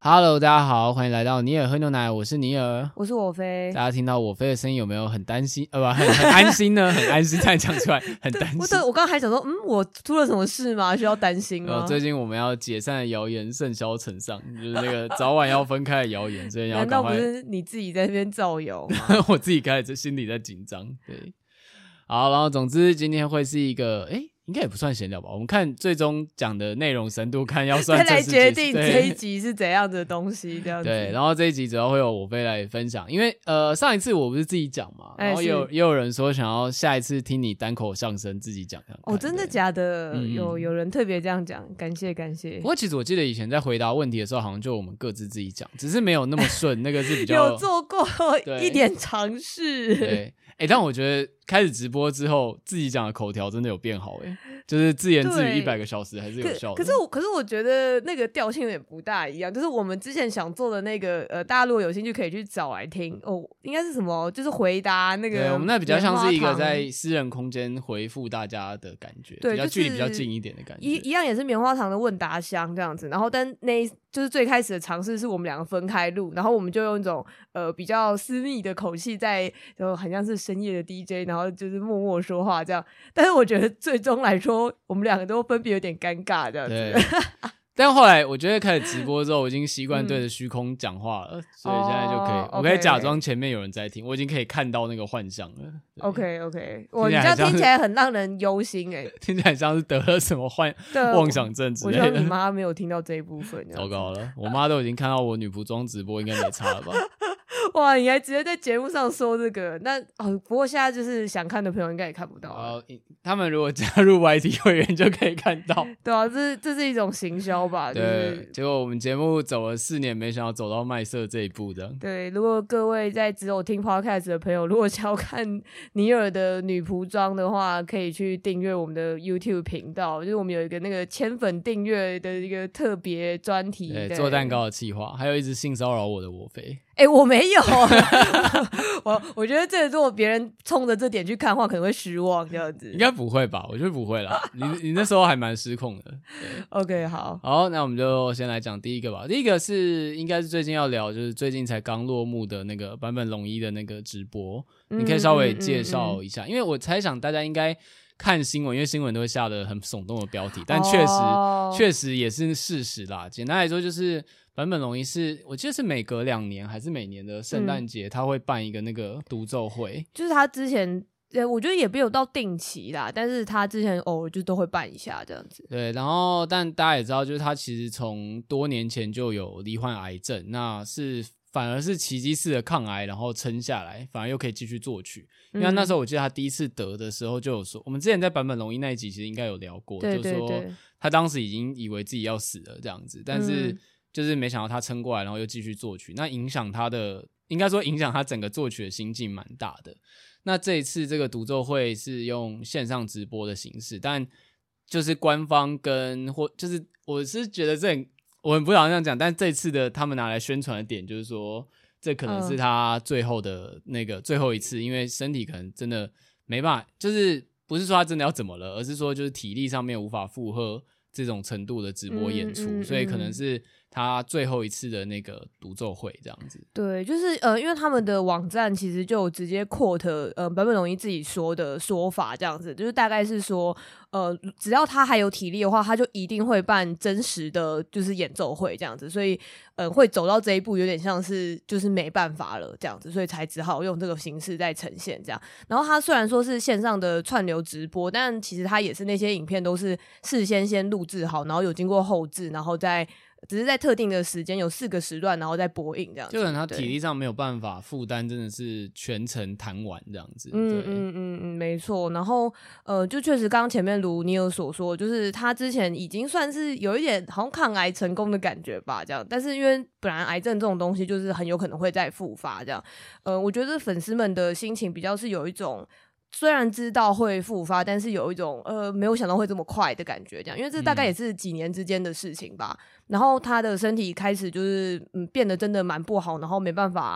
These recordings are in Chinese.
Hello， 大家好，欢迎来到尼尔喝牛奶，我是尼尔， 我是我飞。 大家听到我飞的声音有没有很担心？很安心呢？很安心，再讲出来，很担心。 我刚刚还想说，我出了什么事吗？需要担心吗？ 最近我们要解散的谣言甚嚣尘上，就是那个早晚要分开的谣言，所以要赶快。 难道不是你自己在那边造谣吗？ 我自己开始心里在紧张。对，好，然后总之今天会是一个应该也不算闲聊吧，我们看最终讲的内容深度，看要算再来决定这一集是怎样的东西这样子。 对，然后这一集主要会有我飞来分享，因为上一次我不是自己讲嘛，然后也有人说想要下一次听你单口相声自己讲看看。 哦，真的假的？有人特别这样讲，感谢。 不过其实我记得以前在回答问题的时候，好像就我们各自己讲，只是没有那么顺，那个是比较有做过一点尝试。 对。但我觉得开始直播之后，自己讲的口条真的有变好就是自言自语100个小时还是有效的。 可是我觉得那个调性有点不大一样，就是我们之前想做的那个大家如果有兴趣可以去找来听应该是什么？就是回答那个。 对，我们那比较像是一个在私人空间回复大家的感觉， 对， 比较距离比较近一点的感觉。 一样也是棉花糖的问答箱这样子，然后但就是最开始的尝试是我们两个分开录，然后我们就用一种比较私密的口气在，就很像是深夜的 DJ， 然后就是默默说话这样。但是我觉得最终来说，我们两个都分别有点尴尬这样子。 但后来我觉得开始直播之后，我已经习惯对着虚空讲话了，所以现在就可以，我可以假装前面有人在听，我已经可以看到那个幻象了。 OK， 你这样听起来很让人忧心听起来像是得了什么妄想症之类的。 我希望你妈没有听到这一部分。 糟糕了，我妈都已经看到我女仆装直播，应该没差了吧？ 哇，你还直接在节目上说这个？那不过现在就是想看的朋友应该也看不到他们如果加入 YT 会员就可以看到。 对啊，这是一种行销吧？ 对，结果我们节目走了4年，没想到走到卖色这一步这样。 对，如果各位在只有听 Podcast 的朋友，如果想要看尼尔的女仆装的话，可以去订阅我们的 YouTube 频道，就是我们有一个那个1000粉订阅的一个特别专题， 对，做蛋糕的企划，还有一直性骚扰我的我飞。 我没有我觉得这如果别人冲着这点去看的话，可能会失望这样子。 应该不会吧？我觉得不会啦。你那时候还蛮失控的。 OK， 好， 那我们就先来讲第一个吧。第一个应该是最近要聊，就是最近才刚落幕的那个坂本龙一的那个直播，你可以稍微介绍一下，因为我猜想大家应该看新闻，因为新闻都会下得很耸动的标题，但确实也是事实啦。简单来说就是坂本龙一我记得是每隔2年还是每年的圣诞节他会办一个那个独奏会， 就是他之前我觉得也没有到定期啦，但是他之前偶尔就都会办一下这样子。 对，然后但大家也知道，就是他其实从多年前就有罹患癌症，那反而是奇迹式的抗癌，然后撑下来，反而又可以继续作曲。因为那时候我记得他第一次得的时候就有说，我们之前在坂本龙一那一集其实应该有聊过， 对就是说他当时已经以为自己要死了这样子，但是就是没想到他撑过来，然后又继续作曲，那应该说影响他整个作曲的心境蛮大的。那这一次这个独奏会是用线上直播的形式，但就是官方就是我是觉得我很不想这样讲，但这次的他们拿来宣传的点就是说，这可能是他最后的那个最后一次，因为身体可能真的没办法，就是不是说他真的要怎么了，而是说就是体力上面无法负荷这种程度的直播演出，所以可能是他最后一次的那个独奏会这样子。 对，就是因为他们的网站其实就有直接 quote 坂本龙一自己说的说法这样子，就是大概是说只要他还有体力的话，他就一定会办真实的就是演奏会这样子，所以会走到这一步有点像是就是没办法了这样子，所以才只好用这个形式在呈现这样。然后他虽然说是线上的串流直播，但其实他也是那些影片都是事先录制好，然后有经过后制，然后只是在特定的时间有4个时段，然后再播映这样子。 就可能他体力上没有办法负担，真的是全程弹完这样子。 没错。然后就确实刚刚前面如尼尔所说，就是他之前已经算是有一点好像抗癌成功的感觉吧，这样。但是因为本来癌症这种东西就是很有可能会再复发这样。我觉得粉丝们的心情比较是有一种，虽然知道会复发，但是有一种没有想到会这么快的感觉这样，因为这大概也是几年之间的事情吧。然后他的身体开始就是变得真的蛮不好，然后没办法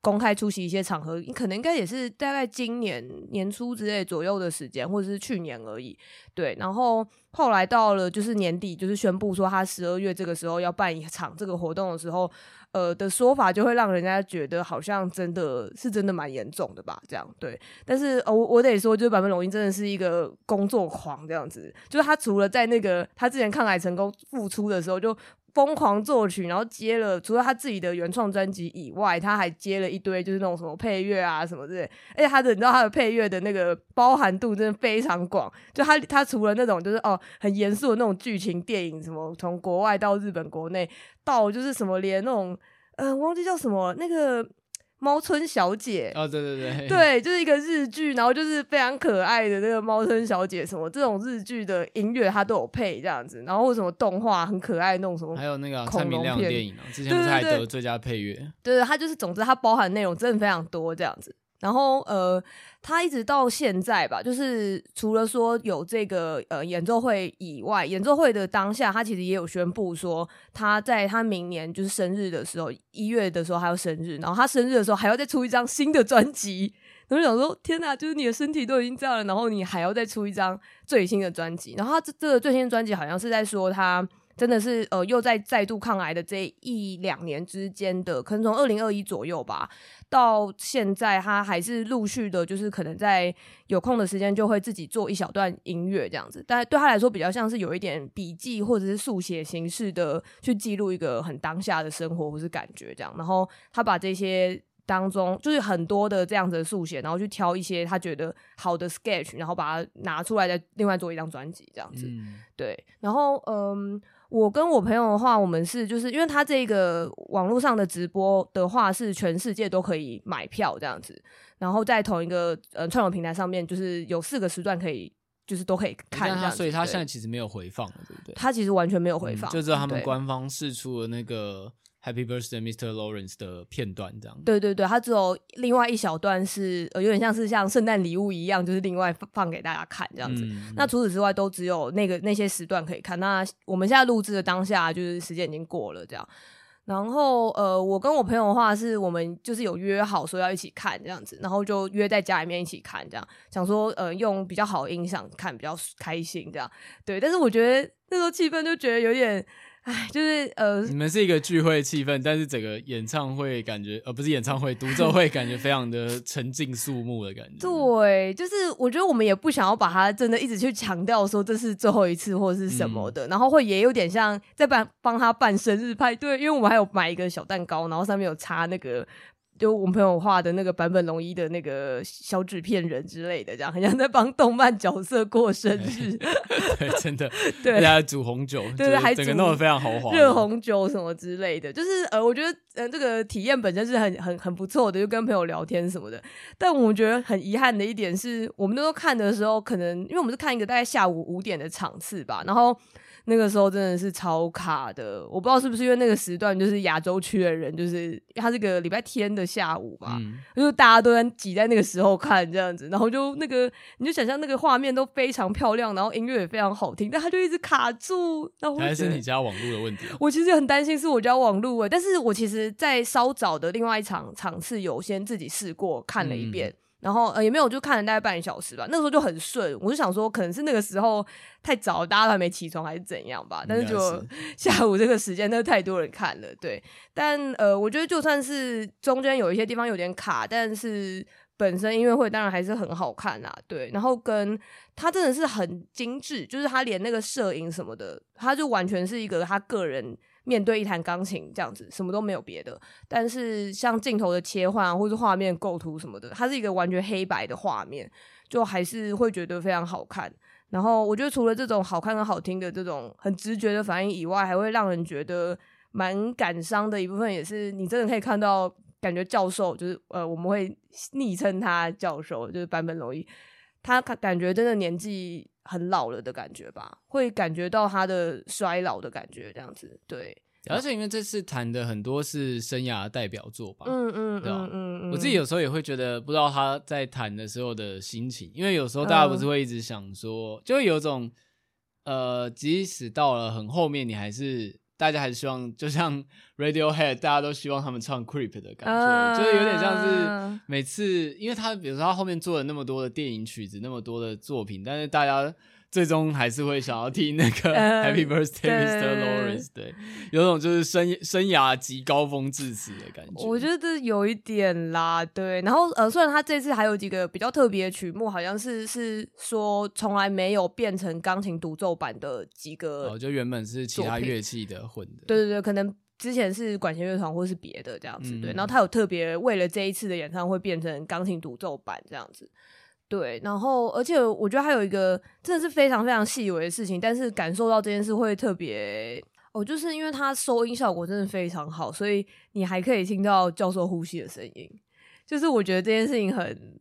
公开出席一些场合，可能应该也是大概今年年初之类左右的时间，或者是去年而已。对，然后后来到了就是年底，就是宣布说他12月这个时候要办一场这个活动的时候，的说法就会让人家觉得好像真的蛮严重的吧，这样对。但是我得说，就是坂本龙一真的是一个工作狂这样子，就是他除了在那个他之前抗癌成功复出的时候就疯狂作曲，然后接了除了他自己的原创专辑以外，他还接了一堆就是那种什么配乐啊什么之类的，而且你知道他的配乐的那个包含度真的非常广，就他除了那种就是很严肃的那种剧情电影，什么从国外到日本国内，到就是什么连那种忘记叫什么那个猫村小姐对对对对，就是一个日剧，然后就是非常可爱的那个猫村小姐什么这种日剧的音乐它都有配这样子，然后为什么动画很可爱那种什么， 还有那个蔡明亮的电影之前不是还得最佳配乐， 对，它就是总之它包含内容真的非常多这样子。然后他一直到现在吧，就是除了说有这个演奏会以外，演奏会的当下他其实也有宣布说他在他明年就是生日的时候1月的时候还要生日，然后他生日的时候还要再出一张新的专辑，然后想说天哪，就是你的身体都已经这样了，然后你还要再出一张最新的专辑，然后他这个最新的专辑好像是在说他真的是又在再度抗癌的这1-2年之间的，可能从2021左右吧到现在，他还是陆续的就是可能在有空的时间就会自己做一小段音乐这样子，但对他来说比较像是有一点笔记或者是速写形式的去记录一个很当下的生活或是感觉这样，然后他把这些当中就是很多的这样子的速写，然后去挑一些他觉得好的 sketch， 然后把它拿出来再另外做一张专辑这样子，对。然后我跟我朋友的话，我们是就是因为他这个网络上的直播的话是全世界都可以买票这样子，然后在同一个串流平台上面就是有4个时段可以就是都可以看这样子， 所以他现在其实没有回放了，对不对？ 他其实完全没有回放， 就知道他们官方释出了那个Happy Birthday Mr. Lawrence 的片段这样。 对对对，它只有另外一小段是有点像是像圣诞礼物一样，就是另外放给大家看这样子。那除此之外都只有那些时段可以看。那我们现在录制的当下就是时间已经过了这样。然后我跟我朋友的话是我们就是有约好说要一起看这样子，然后就约在家里面一起看这样，想说用比较好的音响看比较开心这样。对，但是我觉得那时候气氛就觉得有点就是你们是一个聚会气氛，但是整个演唱会感觉不是演唱会，独奏会感觉非常的沉静肃穆的感觉。 对，就是我觉得我们也不想要把它真的一直去强调说这是最后一次或是什么的，然后会也有点像在帮他办生日派对，因为我们还有买一个小蛋糕，然后上面有插那个就我们朋友画的那个坂本龙一的那个小纸片人之类的，这样很像在帮动漫角色过生日。 对，真的。 对， 而且还煮红酒， 对，还整个弄得非常豪华， 热红酒什么之类的。就是我觉得这个体验本身是很不错的，就跟朋友聊天什么的。但我们觉得很遗憾的一点是，我们那时候看的时候，可能因为我们是看一个大概下午5点的场次吧，然后那个时候真的是超卡的，我不知道是不是因为那个时段就是亚洲区的人，就是它是个礼拜天的下午吧，就是大家都在挤在那个时候看这样子，然后就那个你就想象那个画面都非常漂亮，然后音乐也非常好听，但它就一直卡住。然后还是你家网络的问题我其实很担心是我家网络但是我其实在稍早的另外一场次有先自己试过看了一遍。然后也没有就看了大概半个小时吧，那个时候就很顺，我就想说可能是那个时候太早大家都还没起床还是怎样吧，但是就下午这个时间真的太多人看了，对。但我觉得就算是中间有一些地方有点卡，但是本身音乐会当然还是很好看啦，对。然后跟他真的是很精致，就是他连那个摄影什么的，他就完全是一个他个人面对一弹钢琴这样子，什么都没有别的。但是像镜头的切换或是画面构图什么的，它是一个完全黑白的画面，就还是会觉得非常好看。然后我觉得除了这种好看跟好听的这种很直觉的反应以外，还会让人觉得蛮感伤的一部分，也是你真的可以看到感觉教授就是我们会昵称他教授，就是坂本龙一，他感觉真的年纪很老了的感觉吧，会感觉到他的衰老的感觉这样子，对。 而且因为这次谈的很多是生涯的代表作吧，对吧？我自己有时候也会觉得不知道他在谈的时候的心情，因为有时候大家不是会一直想说就会有种即使到了很后面你还是大家还是希望就像 Radiohead 大家都希望他们唱 Creep 的感觉，就是有点像是每次因为他比如说他后面做了那么多的电影曲子那么多的作品，但是大家最终还是会想要听那个 Happy Birthday Mr. Lawrence， 对，有种就是生涯极高峰致辞的感觉。 我觉得有一点啦，对。然后虽然他这次还有几个比较特别的曲目，好像是说从来没有变成钢琴独奏版的几个， 就原本是其他乐器的混的， 对对对，可能之前是管弦乐团或是别的这样子，对。然后他有特别为了这一次的演唱会变成钢琴独奏版这样子。对，然后而且我觉得还有一个真的是非常非常细微的事情，但是感受到这件事会特别就是因为它收音效果真的非常好，所以你还可以听到教授呼吸的声音，就是我觉得这件事情很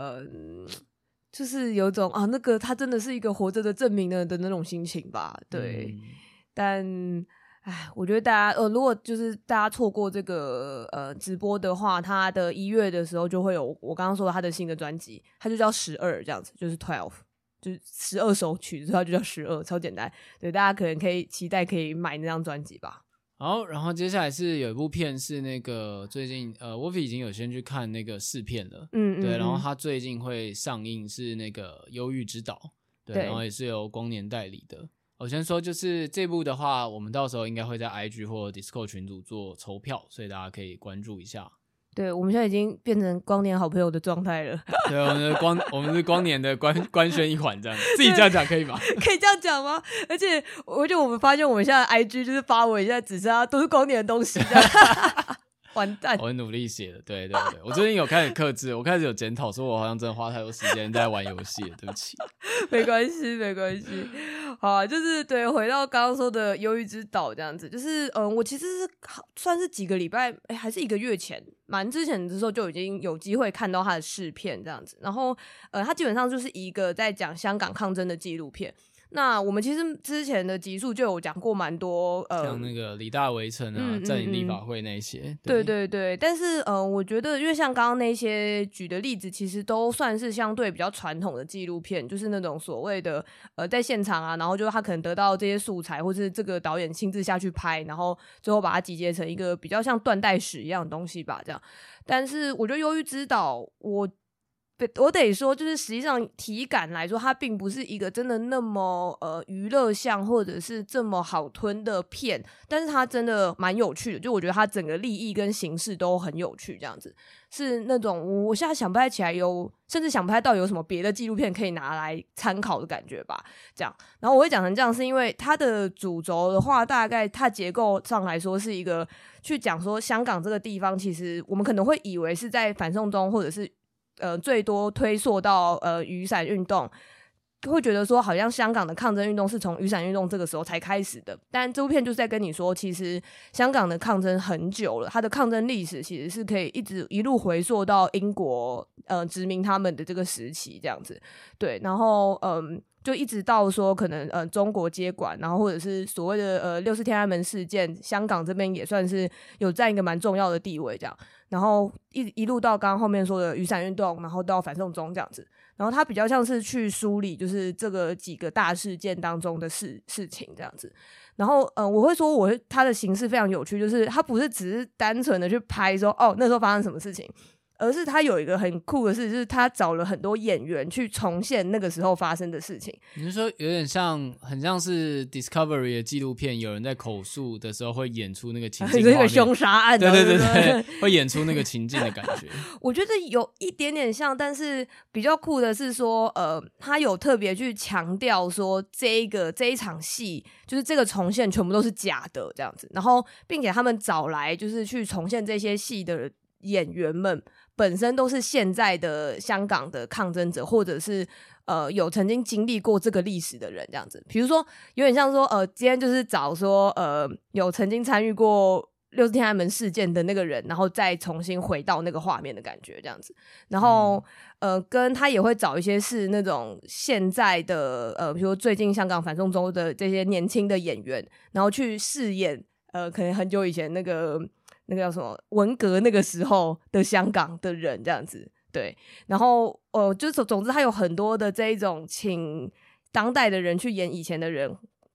就是有种那个他真的是一个活着的证明的那种心情吧，对。但我觉得大家如果就是大家错过这个直播的话，他的1月的时候就会有我刚刚说的他的新的专辑，他就叫12这样子，就是 12， 就是12首曲子，他就叫12，超简单。对，大家可能可以期待可以买那张专辑吧。 好，然后接下来是有一部片是那个最近Wolfie 已经有先去看那个试片了，对，然后他最近会上映是那个《忧郁之岛》，对，然后也是由光年代理的。我先说，就是这部的话，我们到时候应该会在 IG 或 Discord 群组做抽票，所以大家可以关注一下。 对，我们现在已经变成光年好朋友的状态了。 对，我们是光年的官宣一环，这样自己这样讲可以吗？ 可以这样讲吗？而且我们发现我们现在 IG 就是发文，现在只剩下都是光年的东西。完蛋！ 我很努力写的，对对对，我最近有开始克制，我开始有检讨，说我好像真的花太多时间在玩游戏了，对不起。 没关系，没关系。好啊，就是对，回到刚刚说的忧郁之岛这样子，就是我其实是算是几个礼拜，还是1个月前，蛮之前的时候就已经有机会看到他的试片这样子，然后他基本上就是一个在讲香港抗争的纪录片。那我们其实之前的集数就有讲过蛮多像那个李大围城啊，占领立法会那些， 对对对。但是我觉得因为像刚刚那些举的例子其实都算是相对比较传统的纪录片，就是那种所谓的在现场啊，然后就他可能得到这些素材，或是这个导演亲自下去拍，然后最后把它集结成一个比较像断代史一样的东西吧，这样。但是我觉得忧郁之岛我得说，就是实际上体感来说，它并不是一个真的那么娱乐向或者是这么好吞的片，但是它真的蛮有趣的，就我觉得它整个立意跟形式都很有趣，这样子是那种我现在想不太起来甚至想不太到有什么别的纪录片可以拿来参考的感觉吧，这样。然后我会讲成这样，是因为它的主轴的话，大概它结构上来说是一个去讲说香港这个地方，其实我们可能会以为是在反送中或者是最多推溯到雨伞运动，会觉得说好像香港的抗争运动是从雨伞运动这个时候才开始的，但这部片就是在跟你说，其实香港的抗争很久了，它的抗争历史其实是可以一路回溯到英国殖民他们的这个时期这样子。对，然后就一直到说可能中国接管，然后或者是所谓的6四天安门事件，香港这边也算是有占一个蛮重要的地位这样。然后一路到刚刚后面说的雨伞运动，然后到反送中这样子，然后它比较像是去梳理就是这个几个大事件当中的事情这样子。然后我会说它的形式非常有趣，就是它不是只是单纯的去拍说那时候发生什么事情，而是他有一个很酷的事，就是他找了很多演员去重现那个时候发生的事情。 你是说有点很像是 Discovery 的纪录片，有人在口述的时候会演出那个情境画面， 这个凶杀案， 对对对对，会演出那个情境的感觉。 我觉得有一点点像，但是比较酷的是说，他有特别去强调说这一场戏，就是这个重现全部都是假的这样子，然后并且他们找来就是去重现这些戏的演员们本身都是现在的香港的抗争者，或者是有曾经经历过这个历史的人这样子。比如说有点像说今天就是找说有曾经参与过6四天安门事件的那个人，然后再重新回到那个画面的感觉这样子。然后跟他也会找一些是那种现在的比如说最近香港反送中的这些年轻的演员，然后去饰演可能很久以前那个叫什么文革那个时候的香港的人这样子。对，然后就总之他有很多的这一种请当代的人去演以前的人，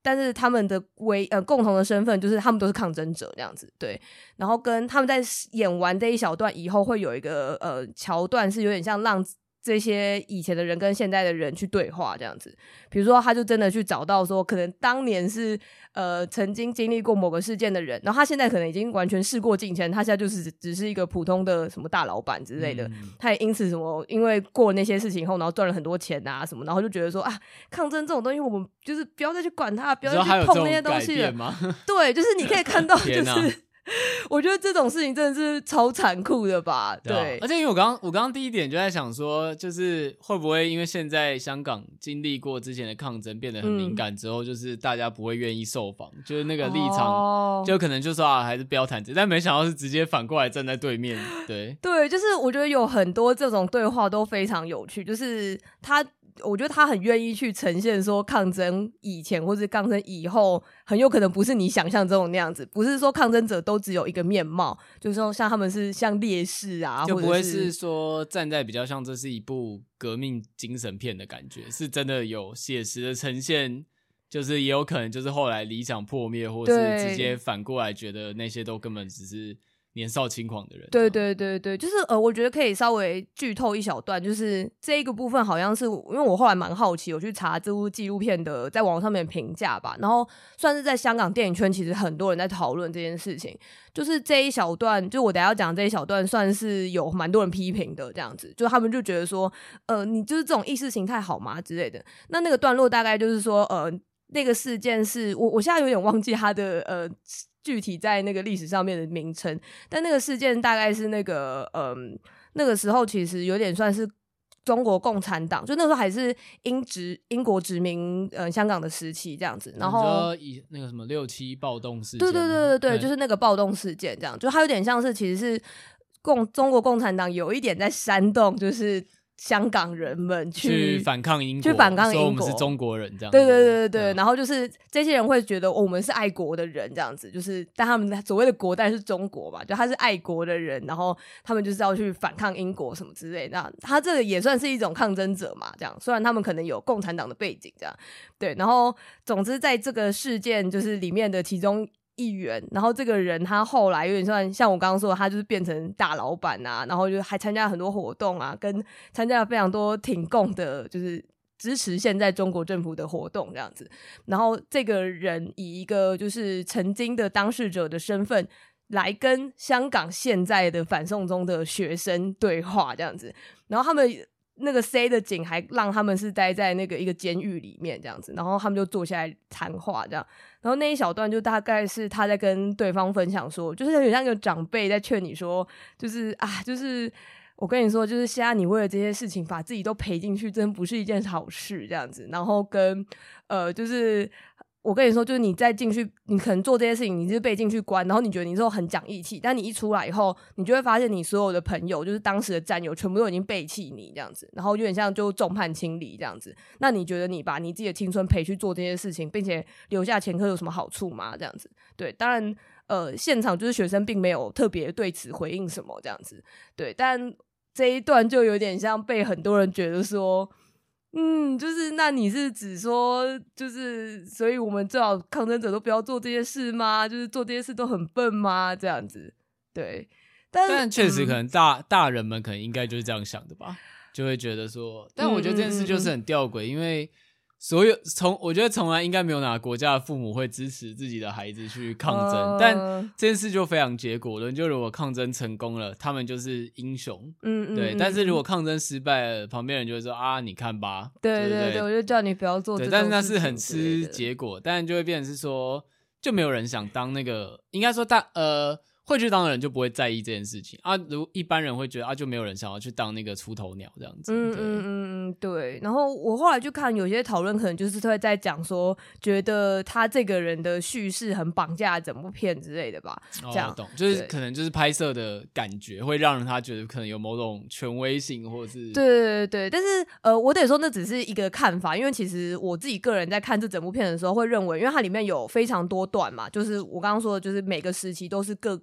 但是他们的共同的身份就是他们都是抗争者这样子，对。然后跟他们在演完这一小段以后，会有一个桥段是有点像让这些以前的人跟现在的人去对话这样子。比如说他就真的去找到说可能当年是曾经经历过某个事件的人，然后他现在可能已经完全事过境迁，他现在就是只是一个普通的什么大老板之类的，他也因此什么因为过了那些事情后然后赚了很多钱啊什么，然后就觉得说啊，抗争这种东西我们就是不要再去管它，不要再去碰那些东西了。对，就是你可以看到就是我觉得这种事情真的是超残酷的吧，对。 而且因为我刚刚第一点就在想说，就是会不会因为现在香港经历过之前的抗争变得很敏感之后，就是大家不会愿意受访，就是那个立场就可能就说啊还是不要谈这，但没想到是直接反过来站在对面，对对，就是我觉得有很多这种对话都非常有趣，就是我觉得他很愿意去呈现说抗争以前或是抗争以后很有可能不是你想象中那样子，不是说抗争者都只有一个面貌，就是说像他们是像烈士啊， 就不会是说站在比较像这是一部革命精神片的感觉，是真的有写实的呈现，就是也有可能就是后来理想破灭，或是直接反过来觉得那些都根本只是年少轻狂的人。 对对对对，就是我觉得可以稍微剧透一小段，就是这一个部分好像是因为我后来蛮好奇，我去查这部纪录片的在网上面的评价吧，然后算是在香港电影圈其实很多人在讨论这件事情，就是这一小段就我等一下要讲这一小段算是有蛮多人批评的这样子，就他们就觉得说你就是这种意识形态好吗之类的。那个段落大概就是说那个事件是我现在有点忘记它的具体在那个历史上面的名称，但那个事件大概是那个时候其实有点算是中国共产党，就那时候还是英国殖民香港的时期这样子，然后以那个什么6·7暴动事件， 对对对对对，就是那个暴动事件这样，就它有点像是其实是中国共产党有一点在煽动，就是香港人们去反抗英国，说我们是中国人这样子。 对对对对，然后就是这些人会觉得我们是爱国的人这样子，就是但他们所谓的国当然是中国嘛，就他是爱国的人，然后他们就是要去反抗英国什么之类的。那他这个也算是一种抗争者嘛，这样虽然他们可能有共产党的背景这样，对。然后总之在这个事件就是里面的其中一员，然后这个人他后来有点像我刚刚说的，他就是变成大老板啊，然后就还参加很多活动啊，跟参加了非常多挺共的，就是支持现在中国政府的活动这样子。然后这个人以一个就是曾经的当事者的身份来跟香港现在的反送中的学生对话这样子，然后他们那个 C 的警还让他们是待在那个一个监狱里面这样子，然后他们就坐下来谈话这样，然后那一小段就大概是他在跟对方分享说，就是有点像一个长辈在劝你说，就是就是我跟你说，就是现在你为了这些事情把自己都赔进去，真不是一件好事这样子，然后跟就是我跟你说，就是你再进去，你可能做这些事情，你是被进去关，然后你觉得你之后很讲义气，但你一出来以后，你就会发现你所有的朋友，就是当时的战友，全部都已经背弃你这样子，然后有点像就众叛亲离这样子。那你觉得你把你自己的青春赔去做这些事情，并且留下前科有什么好处吗？这样子，对，当然现场就是学生并没有特别对此回应什么这样子，对，但这一段就有点像被很多人觉得说。就是那你是指说，就是所以我们最好抗争者都不要做这些事吗？就是做这些事都很笨吗？这样子，对。但确实可能大人们可能应该就是这样想的吧，就会觉得说，但我觉得这件事就是很吊诡，因为我觉得从来应该没有哪个国家的父母会支持自己的孩子去抗争，但这件事就非常结果论，就如果抗争成功了，他们就是英雄，对。但是如果抗争失败了，旁边人就会说啊，你看吧， 对对对，我就叫你不要做这种事情， 但是那是很吃结果，但就会变成是说，就没有人想当那个，应该说会去当的人就不会在意这件事情啊，如一般人会觉得就没有人想要去当那个出头鸟这样子。 对。然后我后来就看有些讨论，可能就是会在讲说，觉得他这个人的叙事很绑架整部片之类的吧。这样懂，就是可能就是拍摄的感觉会让他觉得可能有某种权威性，或者是对。但是我得说那只是一个看法，因为其实我自己个人在看这整部片的时候，会认为，因为它里面有非常多段嘛，就是我刚刚说的，就是每个时期都是各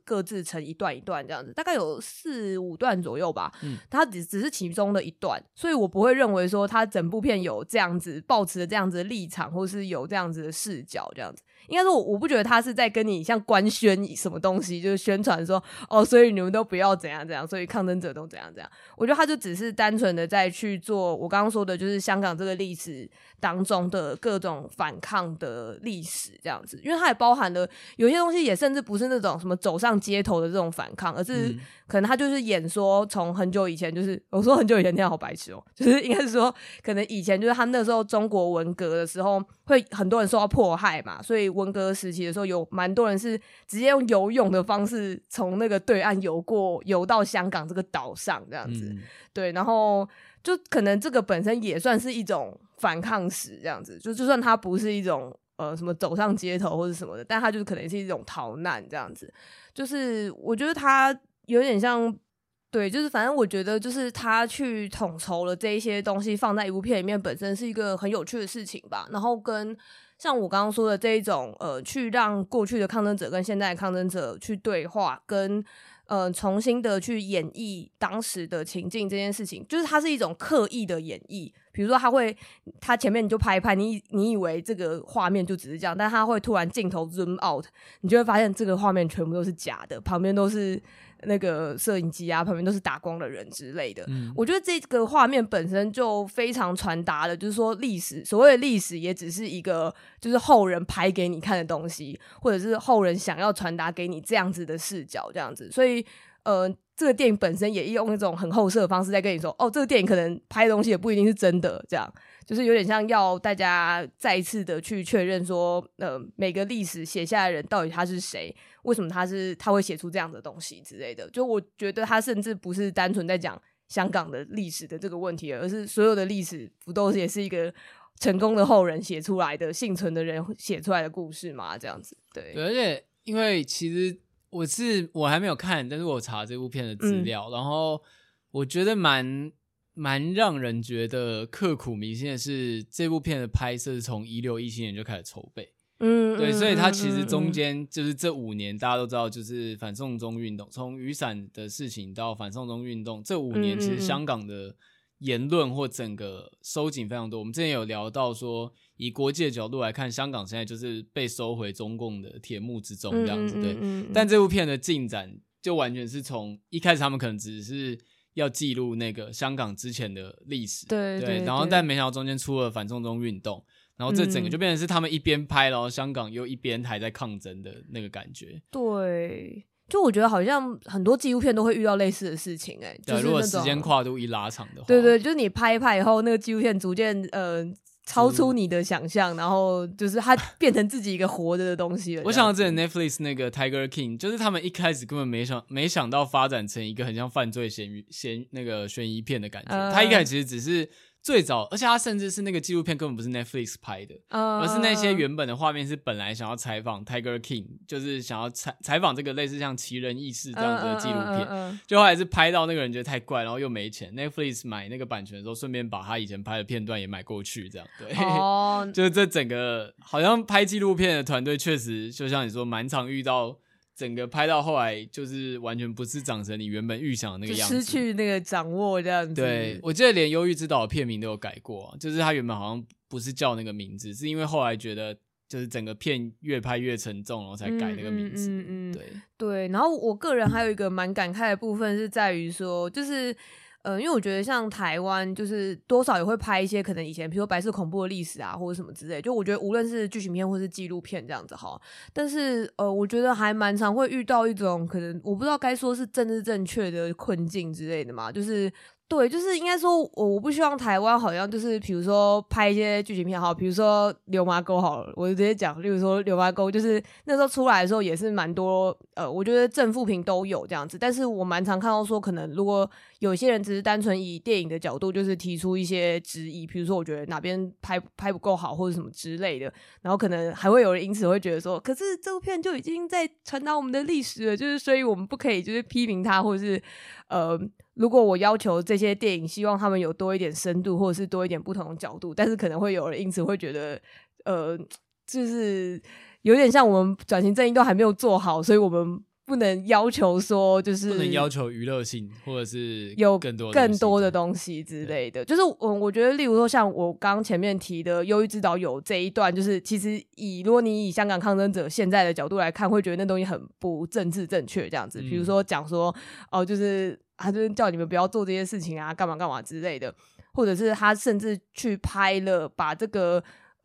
各自成一段一段这样子，大概有4-5段左右吧。它只是其中的一段，所以我不会认为说它整部片有这样子抱持的这样子的立场，或是有这样子的视角这样子。应该说我不觉得他是在跟你像官宣什么东西，就是宣传说所以你们都不要怎样怎样，所以抗争者都怎样怎样。我觉得他就只是单纯的在去做我刚刚说的，就是香港这个历史当中的各种反抗的历史这样子。因为它也包含了有些东西也甚至不是那种什么走上街头的这种反抗，而是可能他就是演说从很久以前，就是我说很久以前，天好白痴就是应该是说可能以前就是他那时候中国文革的时候会很多人受到迫害嘛，所以文革时期的时候有蛮多人是直接用游泳的方式从那个对岸游到香港这个岛上这样子。对，然后就可能这个本身也算是一种反抗史这样子，就算它不是一种什么走上街头或者什么的，但它就是可能是一种逃难这样子。就是我觉得它有点像，对，就是反正我觉得就是他去统筹了这一些东西放在一部片里面，本身是一个很有趣的事情吧。然后跟像我刚刚说的这一种去让过去的抗争者跟现在的抗争者去对话，跟重新的去演绎当时的情境这件事情，就是它是一种刻意的演绎。比如说他前面你就拍一拍，你以为这个画面就只是这样，但他会突然镜头 zoom out， 你就会发现这个画面全部都是假的，旁边都是那个摄影机啊，旁边都是打光的人之类的。我觉得这个画面本身就非常传达了，就是说所谓的历史也只是一个就是后人拍给你看的东西，或者是后人想要传达给你这样子的视角这样子。所以这个电影本身也用一种很后设的方式在跟你说这个电影可能拍的东西也不一定是真的，这样就是有点像要大家再一次的去确认说每个历史写下来的人到底他是谁，为什么他会写出这样的东西之类的。就我觉得他甚至不是单纯在讲香港的历史的这个问题，而是所有的历史不都也是一个成功的后人写出来的，幸存的人写出来的故事嘛，这样子。对， 而且因为其实我还没有看，但是我查这部片的资料，然后我觉得蛮让人觉得刻骨铭心的是，这部片的拍摄是从16-17年就开始筹备。对，所以它其实中间就是这5年大家都知道，就是反送中运动，从雨伞的事情到反送中运动，这5年其实香港的言论或整个收紧非常多。我们之前有聊到说，以国际的角度来看，香港现在就是被收回中共的铁幕之中这样子。对，但这部片的进展就完全是从一开始他们可能只是要记录那个香港之前的历史，对，然后但没想到中间出了反送中运动，然后这整个就变成是他们一边拍，然后香港又一边还在抗争的那个感觉。 对，就我觉得好像很多纪录片都会遇到类似的事情就是如果时间跨度一拉长的话， 对，就是你拍一拍以后，那个纪录片逐渐超出你的想象，然后就是它变成自己一个活着的东西了。 我想到之前 Netflix 那个 Tiger King， 就是他们一开始根本没想到发展成一个很像犯罪那个悬疑片的感觉。他一开始其实只是最早，而且他甚至是那个纪录片根本不是 Netflix 拍的，而是那些原本的画面是本来想要采访 Tiger King， 就是想要采访这个类似像奇人异事这样子的纪录片，就后来是拍到那个人觉得太怪，然后又没钱 ，Netflix 买那个版权的时候，顺便把他以前拍的片段也买过去，这样对，就是这整个好像拍纪录片的团队确实就像你说，蛮常遇到。整个拍到后来就是完全不是长成你原本预想的那个样子， 就失去那个掌握这样子。 对，我记得连《忧郁之岛》的片名都有改过就是他原本好像不是叫那个名字，是因为后来觉得就是整个片越拍越沉重，然后才改那个名字。 对。然后我个人还有一个蛮感慨的部分是在于说，就是因为我觉得像台湾就是多少也会拍一些可能以前比如说白色恐怖的历史啊或者什么之类，就我觉得无论是剧情片或是纪录片这样子哈，但是我觉得还蛮常会遇到一种可能我不知道该说是政治正确的困境之类的嘛，就是对，就是应该说我不希望台湾好像就是比如说拍一些剧情片好，比如说流麻沟好了，我就直接讲，例如说流麻沟就是那时候出来的时候也是蛮多我觉得正负评都有这样子，但是我蛮常看到说可能如果有些人只是单纯以电影的角度就是提出一些质疑，比如说我觉得哪边拍不够好或者什么之类的，然后可能还会有人因此会觉得说可是这部片就已经在传达我们的历史了，就是所以我们不可以就是批评它，或者是如果我要求这些电影希望他们有多一点深度或者是多一点不同的角度，但是可能会有人因此会觉得就是有点像我们转型正义都还没有做好，所以我们不能要求说就是不能要求娱乐性或者是有更多的东西之类的。就是我觉得例如说像我刚前面提的忧郁之岛有这一段，就是其实如果你以香港抗争者现在的角度来看，会觉得那东西很不政治正确这样子。比如说讲说就是他就是叫你们不要做这些事情啊，干嘛干嘛之类的，或者是他甚至去拍了把这个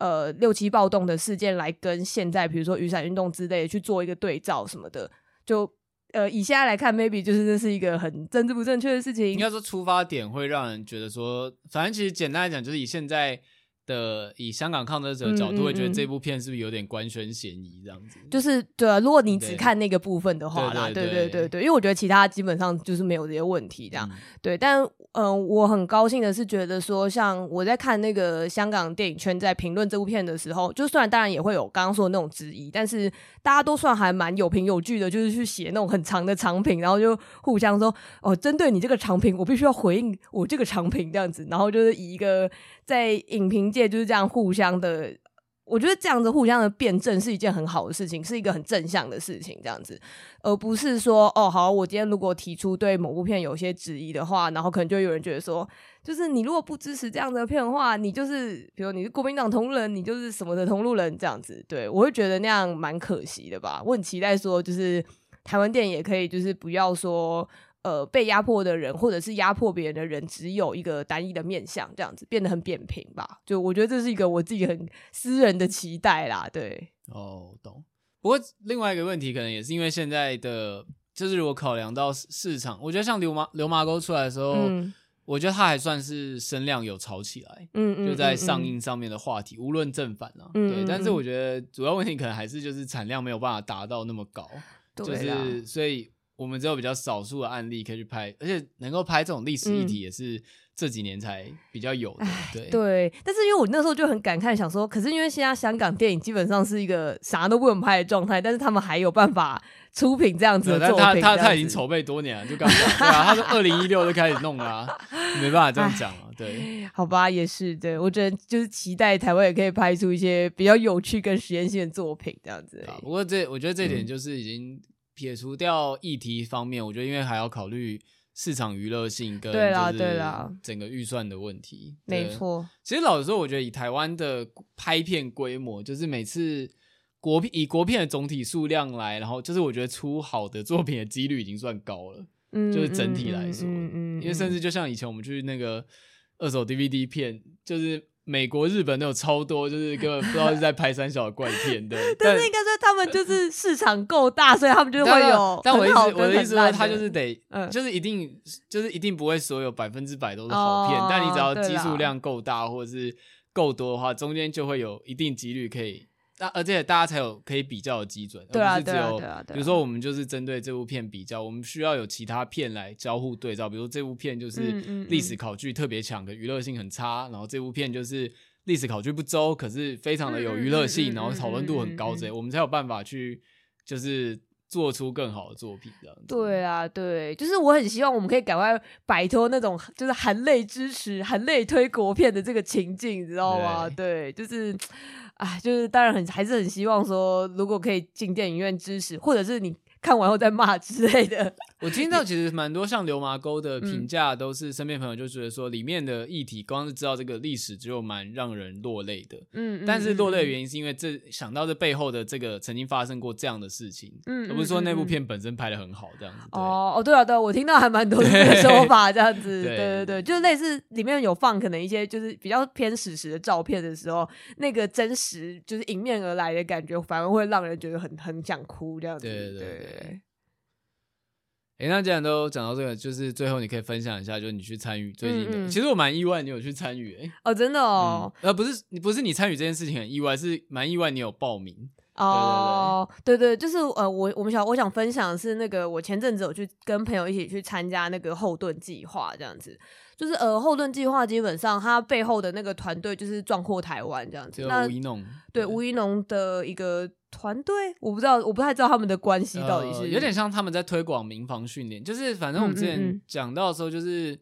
6·7暴动的事件来跟现在比如说雨伞运动之类的去做一个对照什么的，就以现在来看 maybe 就是这是一个很政治不正确的事情。 应该说出发点会让人觉得说，反正其实简单来讲就是以香港抗争者的角度会觉得这部片是不是有点官宣嫌疑这样子， 就是对啊，如果你只看那个部分的话啦，对，因为我觉得其他基本上就是没有这些问题这样，对。但我很高兴的是觉得说，像我在看那个香港电影圈在评论这部片的时候，就虽然当然也会有刚刚说的那种质疑，但是大家都算还蛮有凭有据的，就是去写那种很长的长评，然后就互相说针对你这个长评我必须要回应我这个长评这样子，然后就是以一个在影评界就是这样互相的，我觉得这样子互相的辩证是一件很好的事情，是一个很正向的事情这样子，而不是说好我今天如果提出对某部片有些质疑的话，然后可能就有人觉得说就是你如果不支持这样的片的话，你就是比如你是国民党同路人，你就是什么的同路人这样子。对，我会觉得那样蛮可惜的吧。我很期待说就是台湾电影也可以就是不要说被压迫的人或者是压迫别人的人只有一个单一的面向，这样子变得很扁平吧。就我觉得这是一个我自己很私人的期待啦。对， 懂。不过另外一个问题可能也是因为现在的就是如果考量到市场，我觉得像流麻沟出来的时候，我觉得它还算是声量有炒起来，就在上映上面的话题无论正反啊，对。但是我觉得主要问题可能还是就是产量没有办法达到那么高，就是所以我们只有比较少数的案例可以去拍，而且能够拍这种历史议题也是这几年才比较有的。 对，但是因为我那时候就很感慨，想说，可是因为现在香港电影基本上是一个啥都不能拍的状态，但是他们还有办法出品这样子的作品。 他已经筹备多年了，就刚讲对啊，他是2016就开始弄了啊，没办法这样讲啊。对， 好吧，也是对，我觉得就是期待台湾也可以拍出一些比较有趣跟实验性的作品这样子。 不过我觉得这点就是已经撇除掉议题方面，我觉得因为还要考虑市场娱乐性跟就是整个预算的问题。 没错， 其实老实说，我觉得以台湾的拍片规模，就是每次以国片的总体数量来，然后就是我觉得出好的作品的几率已经算高了，就是整体来说，因为甚至就像以前我们去那个二手 DVD 片，就是美国、日本都有超多，就是根本不知道是在拍三小的怪片的。 但是应该说他们就是市场够大，所以他们就会有。 但我的意思说，他就是得，就是一定不会所有100%都是好片，但你只要基数量够大或者是够多的话，中间就会有一定几率可以。而且大家才有可以比较的基准，而不是只有比如说我们就是针对这部片比较，我们需要有其他片来交互对照，比如说这部片就是历史考据特别强，可娱乐性很差，然后这部片就是历史考据不周，可是非常的有娱乐性，然后讨论度很高之类，我们才有办法去就是做出更好的作品这样子。 对啊，对，就是我很希望我们可以赶快摆脱那种就是含泪支持、含泪推国片的这个情境，你知道吗？对，就是就是当然还是很希望说，如果可以进电影院支持，或者是你看完后再骂之类的。 我听到其实蛮多像流麻沟的评价都是身边朋友就觉得说里面的议题光是知道这个历史就蛮让人落泪的，但是落泪的原因是因为想到这背后的这个曾经发生过这样的事情，而不是说那部片本身拍得很好这样子。 对啊，我听到还蛮多这个说法这样子。对，就类似里面有放可能一些就是比较偏史实的照片的时候，那个真实就是迎面而来的感觉反而会让人觉得很想哭这样子。对。 那既然都讲到这个，就是最后你可以分享一下，就是你去参与最近的。其实我蛮意外你有去参与真的哦。 不是你参与这件事情很意外，是蛮意外你有报名。 对，就是我想分享的是那个我前阵子有去跟朋友一起去参加那个后盾计划这样子。就是后盾计划基本上它背后的那个团队就是壮阔台湾这样子。 吴一农。 对，吴一农的一个团队，我不太知道他们的关系到底是有点像他们在推广民防训练，就是反正我们之前讲到的时候，就是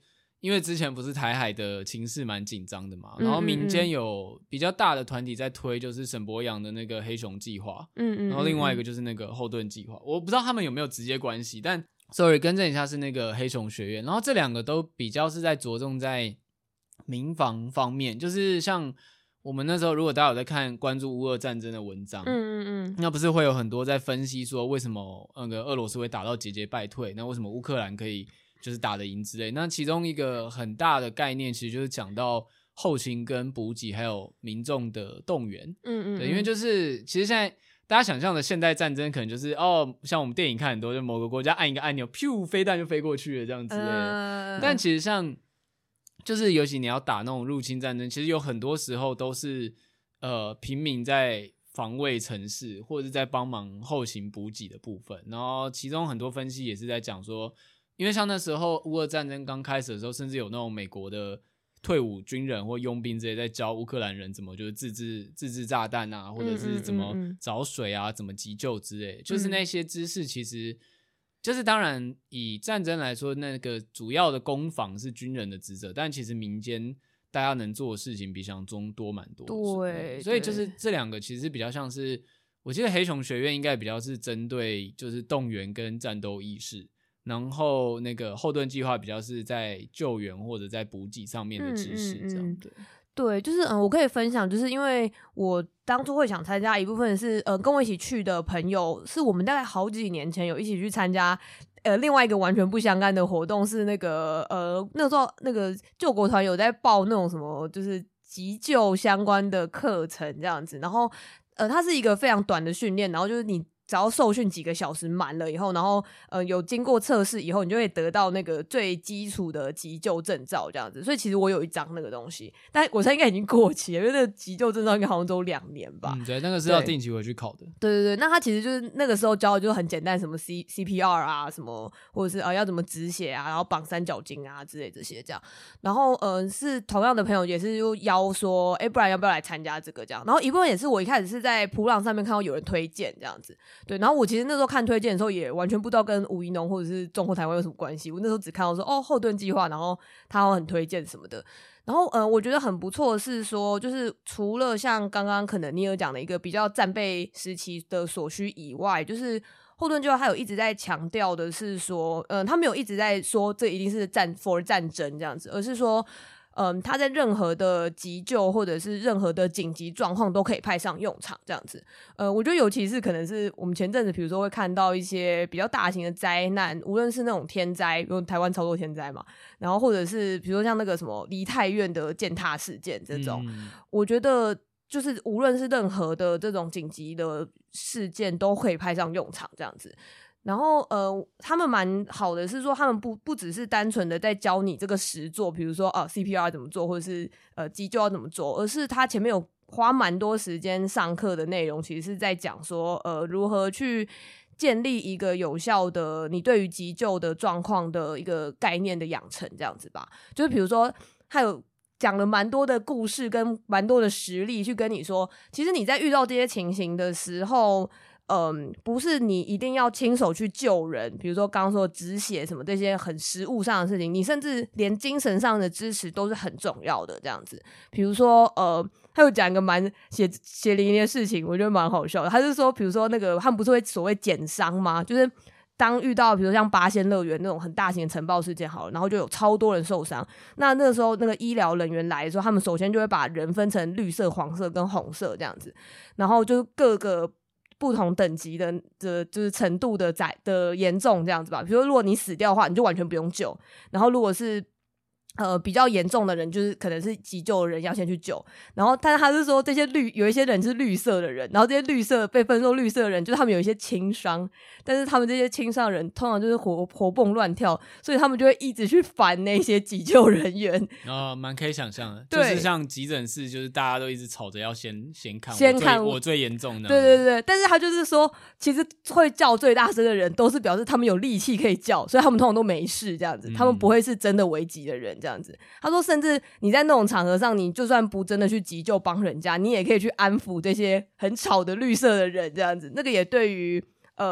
因为之前不是台海的情势蛮紧张的嘛，然后民间有比较大的团体在推，就是沈伯洋的那个黑熊计划，然后另外一个就是那个后盾计划，我不知道他们有没有直接关系，但 sorry 更正一下是那个黑熊学院，然后这两个都比较是在着重在民防方面，就是像我们那时候如果大家有在看关注乌俄战争的文章，那不是会有很多在分析说为什么那个俄罗斯会打到节节败退，那为什么乌克兰可以就是打得赢之类，那其中一个很大的概念其实就是讲到后勤跟补给还有民众的动员，对，因为就是其实现在大家想象的现代战争可能就是像我们电影看很多，就某个国家按一个按钮，噗，飞弹就飞过去了这样之类的，但其实像就是尤其你要打那种入侵战争，其实有很多时候都是平民在防卫城市或者是在帮忙后勤补给的部分，然后其中很多分析也是在讲说，因为像那时候乌俄战争刚开始的时候，甚至有那种美国的退伍军人或佣兵之类在教乌克兰人怎么就是自制炸弹啊，或者是怎么找水啊，怎么急救之类，就是那些知识其实就是当然以战争来说，那个主要的攻防是军人的职责，但其实民间大家能做的事情比想象中多蛮多的。 对， 所以就是这两个其实比较像是，我记得黑熊学院应该比较是针对就是动员跟战斗意识，然后那个后盾计划比较是在救援或者在补给上面的知识这样。 对，就是我可以分享，就是因为我当初会想参加一部分是跟我一起去的朋友，是我们大概好几年前有一起去参加另外一个完全不相干的活动，是那个那时候那个救国团有在报那种什么就是急救相关的课程这样子，然后它是一个非常短的训练，然后就是你只要受训几个小时满了以后，然后有经过测试以后，你就会得到那个最基础的急救证照这样子。所以其实我有一张那个东西，但我猜应该已经过期了，因为那个急救证照应该好像都2年吧。 对，那个是要定期回去考的。 对，那他其实就是那个时候教的就很简单，什么 CPR 啊，什么或者是要怎么止血啊，然后绑三角巾啊之类这些这样。然后是同样的朋友也是就邀说，不然要不要来参加这个这样？然后一部分也是我一开始是在噗浪上面看到有人推荐这样子。对，然后我其实那时候看推荐的时候也完全不知道跟吴怡农或者是中国台湾有什么关系，我那时候只看到说后盾计划，然后他很推荐什么的。然后我觉得很不错的是说，就是除了像刚刚可能你有讲的一个比较战备时期的所需以外，就是后盾计划他有一直在强调的是说他没有一直在说这一定是for 战争这样子，而是说他在任何的急救或者是任何的紧急状况都可以派上用场这样子。我觉得尤其是可能是我们前阵子比如说会看到一些比较大型的灾难，无论是那种天灾，比如台湾超多天灾嘛，然后或者是比如说像那个什么梨泰院的践踏事件这种，我觉得就是无论是任何的这种紧急的事件都可以派上用场这样子。然后他们蛮好的是说，他们不只是单纯的在教你这个实作，比如说CPR 怎么做，或者是急救要怎么做，而是他前面有花蛮多时间上课的内容，其实是在讲说如何去建立一个有效的你对于急救的状况的一个概念的养成这样子吧。就是比如说他有讲了蛮多的故事跟蛮多的实例去跟你说，其实你在遇到这些情形的时候不是你一定要亲手去救人，比如说刚刚说止血什么这些很实务上的事情，你甚至连精神上的支持都是很重要的这样子。比如说他有讲一个蛮血淋淋的事情，我觉得蛮好笑的。他是说比如说那个他们不是会所谓减伤吗，就是当遇到比如像八仙乐园那种很大型的尘爆事件好了，然后就有超多人受伤，那个时候那个医疗人员来的时候，他们首先就会把人分成绿色、黄色跟红色这样子，然后就各个不同等级的就是程度的严重这样子吧。比如说如果你死掉的话，你就完全不用救，然后如果是比较严重的人，就是可能是急救的人要先去救，然后但是他是说这些有一些人是绿色的人，然后这些绿色被分作绿色的人就是他们有一些轻伤，但是他们这些轻伤人通常就是活蹦乱跳，所以他们就会一直去烦那些急救人员。 蛮可以想象的，就是像急诊室，就是大家都一直吵着要先看我最严重的。 对，但是他就是说其实会叫最大声的人都是表示他们有力气可以叫，所以他们通常都没事这样子，他们不会是真的危急的人这样子。他说甚至你在那种场合上，你就算不真的去急救帮人家，你也可以去安抚这些很吵的绿色的人这样子，那个也对于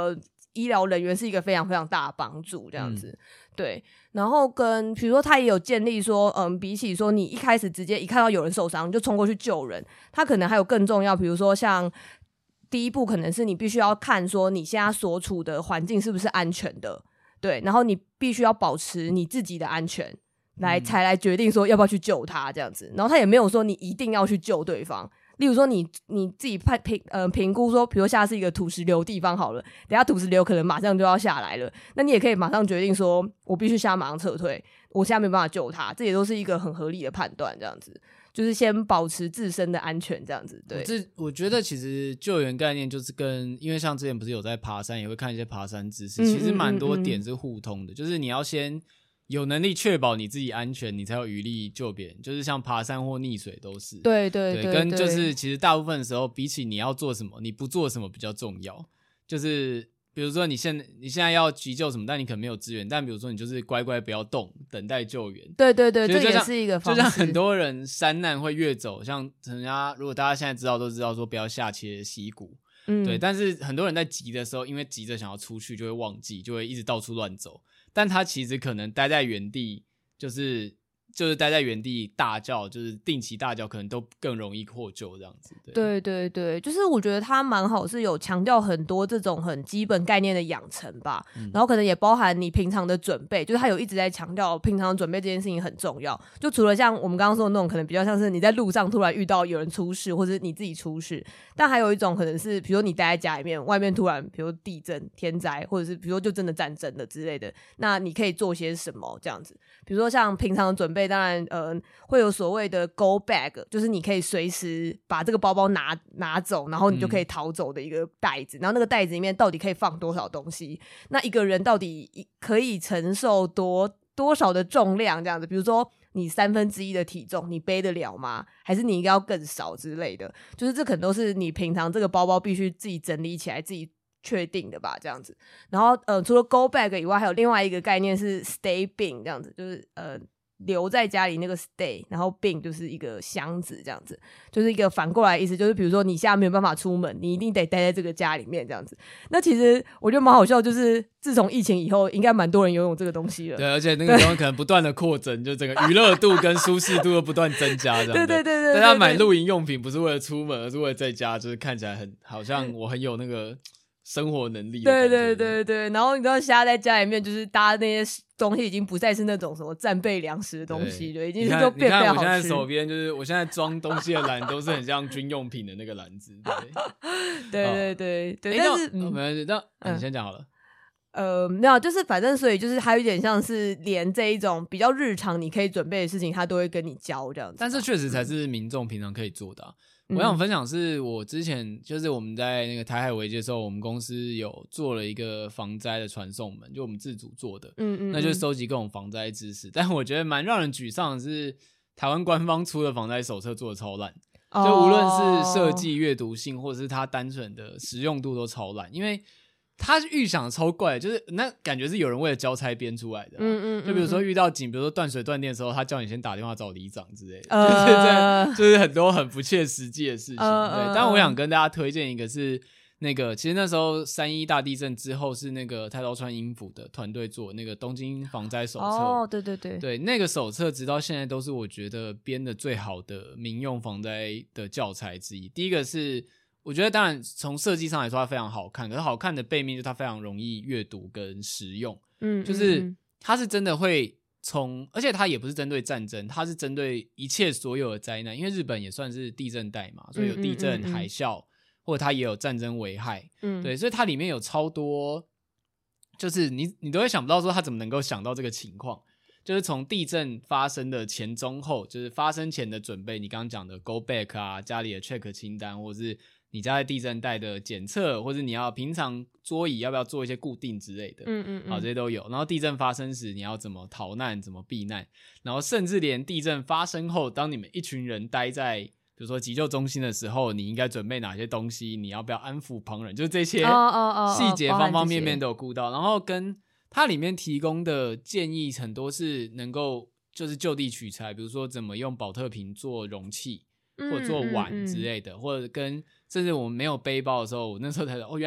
医疗人员是一个非常非常大的帮助这样子。对，然后跟比如说他也有建立说比起说你一开始直接一看到有人受伤就冲过去救人，他可能还有更重要，比如说像第一步可能是你必须要看说你现在所处的环境是不是安全的，对，然后你必须要保持你自己的安全才来决定说要不要去救他这样子。然后他也没有说你一定要去救对方，例如说你自己评估说比如下是一个土石流地方好了，等下土石流可能马上就要下来了，那你也可以马上决定说我必须现在马上撤退，我现在没办法救他，这也都是一个很合理的判断这样子，就是先保持自身的安全这样子。对， 我觉得其实救援概念就是因为像之前不是有在爬山，也会看一些爬山知识，其实蛮多点是互通的，就是你要先有能力确保你自己安全，你才有余力救别人，就是像爬山或溺水都是。 对， 跟就是其实大部分的时候，比起你要做什么，你不做什么比较重要。就是比如说你现在要急救什么，但你可能没有资源，但比如说你就是乖乖不要动，等待救援。 对，这也是一个方式。 就像很多人山难会越走，像人家如果大家现在都知道说不要下切溪谷。对，但是很多人在急的时候，因为急着想要出去，就会忘记，就会一直到处乱走。但他其实可能待在原地，就是待在原地大叫，就是定期大叫，可能都更容易获救这样子。 对，就是我觉得他蛮好，是有强调很多这种很基本概念的养成吧，然后可能也包含你平常的准备，就是他有一直在强调平常准备这件事情很重要。就除了像我们刚刚说的那种，可能比较像是你在路上突然遇到有人出事，或者你自己出事，但还有一种可能是，比如说你待在家里面，外面突然比如地震、天灾，或者是比如说就真的战争了之类的，那你可以做些什么这样子？比如说像平常的准备，当然会有所谓的 go bag， 就是你可以随时把这个包包拿走，然后你就可以逃走的一个袋子，然后那个袋子里面到底可以放多少东西，那一个人到底可以承受多少的重量这样子，比如说你1/3的体重你背得了吗？还是你应该要更少之类的，就是这可能都是你平常这个包包必须自己整理起来自己确定的吧这样子。然后除了 go bag 以外，还有另外一个概念是 stay bin 这样子，就是留在家里那个 stay， 然后 bin 就是一个箱子这样子，就是一个反过来的意思，就是比如说你现在没有办法出门，你一定得待在这个家里面这样子。那其实我觉得蛮好笑，就是自从疫情以后，应该蛮多人拥有这个东西了。 对，而且那个东西可能不断的扩增，就整个娱乐度跟舒适度都不断增加这样。 对， 大家买露营用品不是为了出门，而是为了在家，就是看起来好像我很有那个生活能力的感觉。 对，然后你知道现在在家里面就是搭那些东西已经不再是那种什么战备粮食的东西，就已经是都变得好吃。 你看我现在手边就是我现在装东西的篮都是很像军用品的那个篮子。 对，但是没关系，那你先讲好了。 没有，就是反正所以就是还有一点像是连这一种比较日常你可以准备的事情，他都会跟你教这样子。 但是确实才是民众平常可以做的我想分享是我之前就是我们在那个台海危机的时候，我们公司有做了一个防灾的传送门，就我们自主做的，那就是收集各种防灾知识。但我觉得蛮让人沮丧的是，台湾官方出的防灾手册做的超烂，就无论是设计、阅读性，或者是它单纯的实用度都超烂，因为他预想的超怪，就是那感觉是有人为了交差编出来的就比如说遇到比如说断水断电的时候，他叫你先打电话找里长之类的，就是很多很不切实际的事情。对，但我想跟大家推荐一个是那个，其实那时候3·1大地震之后是那个太刀川英府的团队做那个东京防灾手册。对，那个手册直到现在都是我觉得编的最好的民用防灾的教材之一。第一个是我觉得当然从设计上来说它非常好看，可是好看的背面就是它非常容易阅读跟实用。就是它是真的会而且它也不是针对战争，它是针对一切所有的灾难，因为日本也算是地震带嘛，所以有地震、海啸，或者它也有战争危害。对，所以它里面有超多，就是你都会想不到说它怎么能够想到这个情况。就是从地震发生的前中后，就是发生前的准备，你刚刚讲的 go back 啊，家里的 check 清单，或是你家在地震带的检测，或是你要平常桌椅要不要做一些固定之类的，好，这些都有。然后地震发生时你要怎么逃难，怎么避难，然后甚至连地震发生后，当你们一群人待在比如说急救中心的时候，你应该准备哪些东西，你要不要安抚旁人，就是这些细节方方面面都有顾到。然后跟它里面提供的建议很多是能够就是就地取材，比如说怎么用保特瓶做容器或者做碗之类的，或者甚至我们没有背包的时候，我那时候才知道原来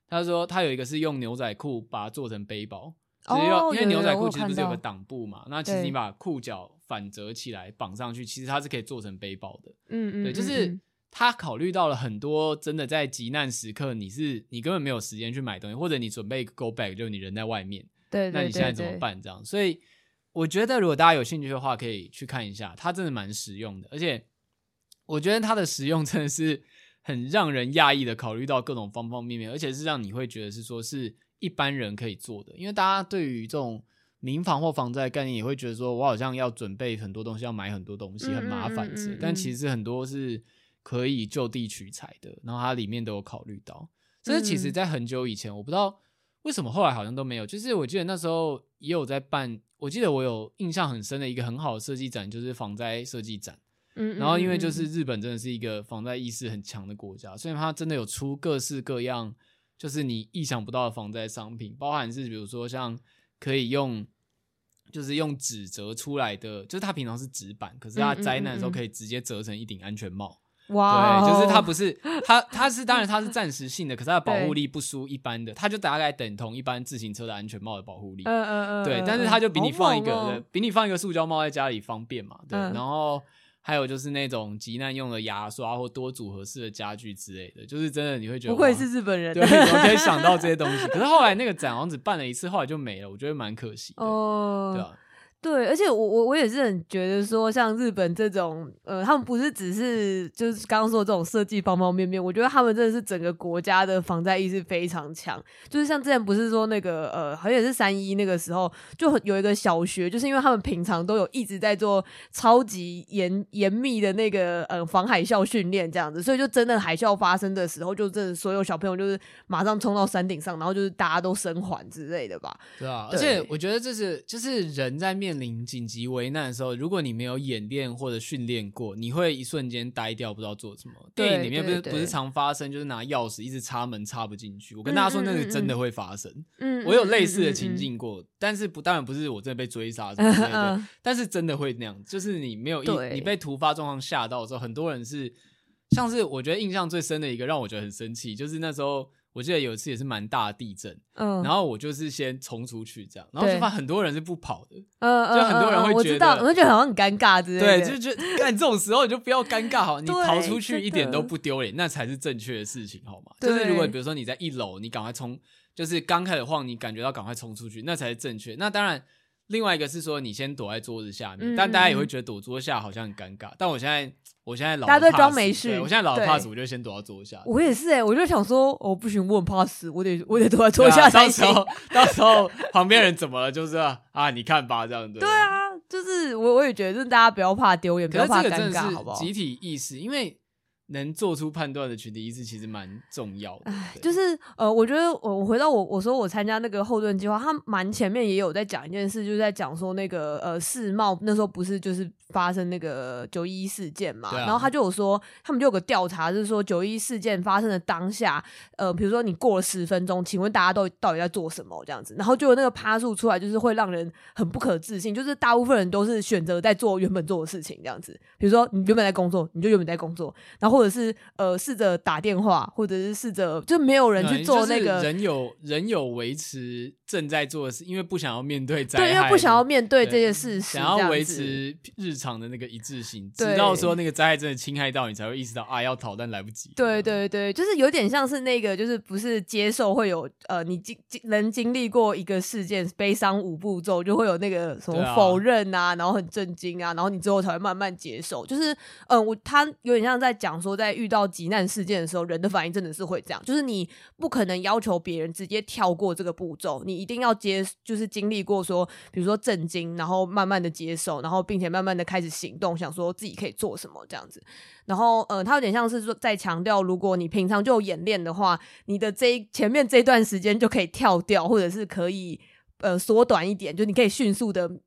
他说他有一个是用牛仔裤把它做成背包，因为牛仔裤其实不是有个挡布嘛，那其实你把裤脚反折起来绑上去，其实它是可以做成背包的。对，就是他考虑到了很多真的在急难时刻你根本没有时间去买东西，或者你准备 go back 就你人在外面， 对， 那你现在怎么办这样？所以我觉得如果大家有兴趣的话可以去看一下，它真的蛮实用的，而且我觉得它的实用真的是很让人讶异的考虑到各种方方面面，而且是让你会觉得是说是一般人可以做的。因为大家对于这种民房或房贷的概念也会觉得说我好像要准备很多东西，要买很多东西很麻烦但其实很多是可以就地取材的，然后它里面都有考虑到。这其实在很久以前我不知道为什么后来好像都没有，就是我记得那时候也有在办，我记得我有印象很深的一个很好的设计展就是防灾设计展，然后因为就是日本真的是一个防灾意识很强的国家，所以它真的有出各式各样就是你意想不到的防灾商品，包含是比如说像可以用纸折出来的，就是它平常是纸板，可是它灾难的时候可以直接折成一顶安全帽。 哇， 对，就是它不是它是当然它是暂时性的，可是它的保护力不输一般的，它就大概等同一般自行车的安全帽的保护力。对，但是它就比你放一个塑胶帽在家里方便嘛。对，然后还有就是那种急难用的牙刷或多组合式的家具之类的，就是真的你会觉得不愧是日本人， 对，怎么可以想到这些东西？可是后来那个展好像只办了一次，后来就没了，我觉得蛮可惜的。对啊。 对，而且我也是很觉得说，像日本这种，他们不是只是就是刚刚说的这种设计方方面面，我觉得他们真的是整个国家的防灾意识非常强。就是像之前不是说那个好像也是3·11那个时候，就有一个小学，就是因为他们平常都有一直在做超级严密的那个防海啸训练这样子，所以就真的海啸发生的时候，就真的所有小朋友就是马上冲到山顶上，然后就是大家都生还之类的吧。 对啊，而且我觉得就是人在面临紧急危难的时候，如果你没有演练或者训练过，你会一瞬间呆掉，不知道做什么。电影里面不是常发生，就是拿钥匙一直插门插不进去。我跟大家说，那个真的会发生。我有类似的情境过，但是当然不是我真的被追杀什么之类的，但是真的会那样，就是你没有你被突发状况吓到的时候，很多人是像是我觉得印象最深的一个让我觉得很生气，就是那时候。我记得有一次也是蛮大的地震，然后我就是先冲出去这样，然后就发现很多人是不跑的，就很多人会觉得， 我觉得好像很尴尬之类的， 对，就觉得干这种时候你就不要尴尬好，你跑出去一点都不丢脸，那才是正确的事情好吗？就是如果比如说你在1楼，你赶快冲，就是刚开始晃，你感觉到赶快冲出去，那才是正确。那当然，另外一个是说你先躲在桌子下面，但大家也会觉得躲桌下好像很尴尬，但我现在老， 大家都装没事。 我现在老 pass， 我就先躲到桌下。 我也是我就想说，不行，我很怕死，我得躲在桌下才行。 到时候旁边人怎么了，就是你看吧，这样子。 对啊，就是我也觉得，就是大家不要怕丢脸，不要怕尴尬，好不好？ 集体意识，因为能做出判断的群体意识其实蛮重要的。 就是我觉得我回到我说我参加那个后盾计划，他蛮前面也有在讲一件事，就是在讲说那个世贸那时候不是就是发生那个911事件嘛，然后他就有说他们就有个调查，就是说911事件发生的当下，比如说你过了10分钟，请问大家到底在做什么这样子，然后就有那个趴数出来，就是会让人很不可置信，就是大部分人都是选择在做原本做的事情这样子，比如说你原本在工作，你就原本在工作，然后或者是试着打电话，或者是试着就没有人去做那个人有维持正在做的事，因为不想要面对灾害， 对，因为不想要面对这些事实， 想要维持日常的那个一致性，直到说那个灾害真的侵害到你，才会意识到要逃，但来不及。 对对对，就是有点像是那个，就是不是接受会有你能经历过一个事件，悲伤5步骤，就会有那个什么否认啊，然后很震惊啊，然后你之后才会慢慢接受。就是他有点像在讲说，在遇到急难事件的时候，人的反应真的是会这样，就是你不可能要求别人直接跳过这个步骤，你一定要就是经历过说，比如说震惊，然后慢慢的接受，然后并且慢慢的开始行动，想说自己可以做什么这样子。然后他有点像是说在强调，如果你平常就有演练的话，你的前面这段时间就可以跳掉，或者是可以缩短一点，就你可以迅速的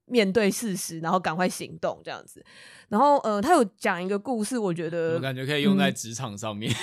面对事实，然后赶快行动这样子。然后他有讲一个故事，我觉得我感觉可以用在职场上面。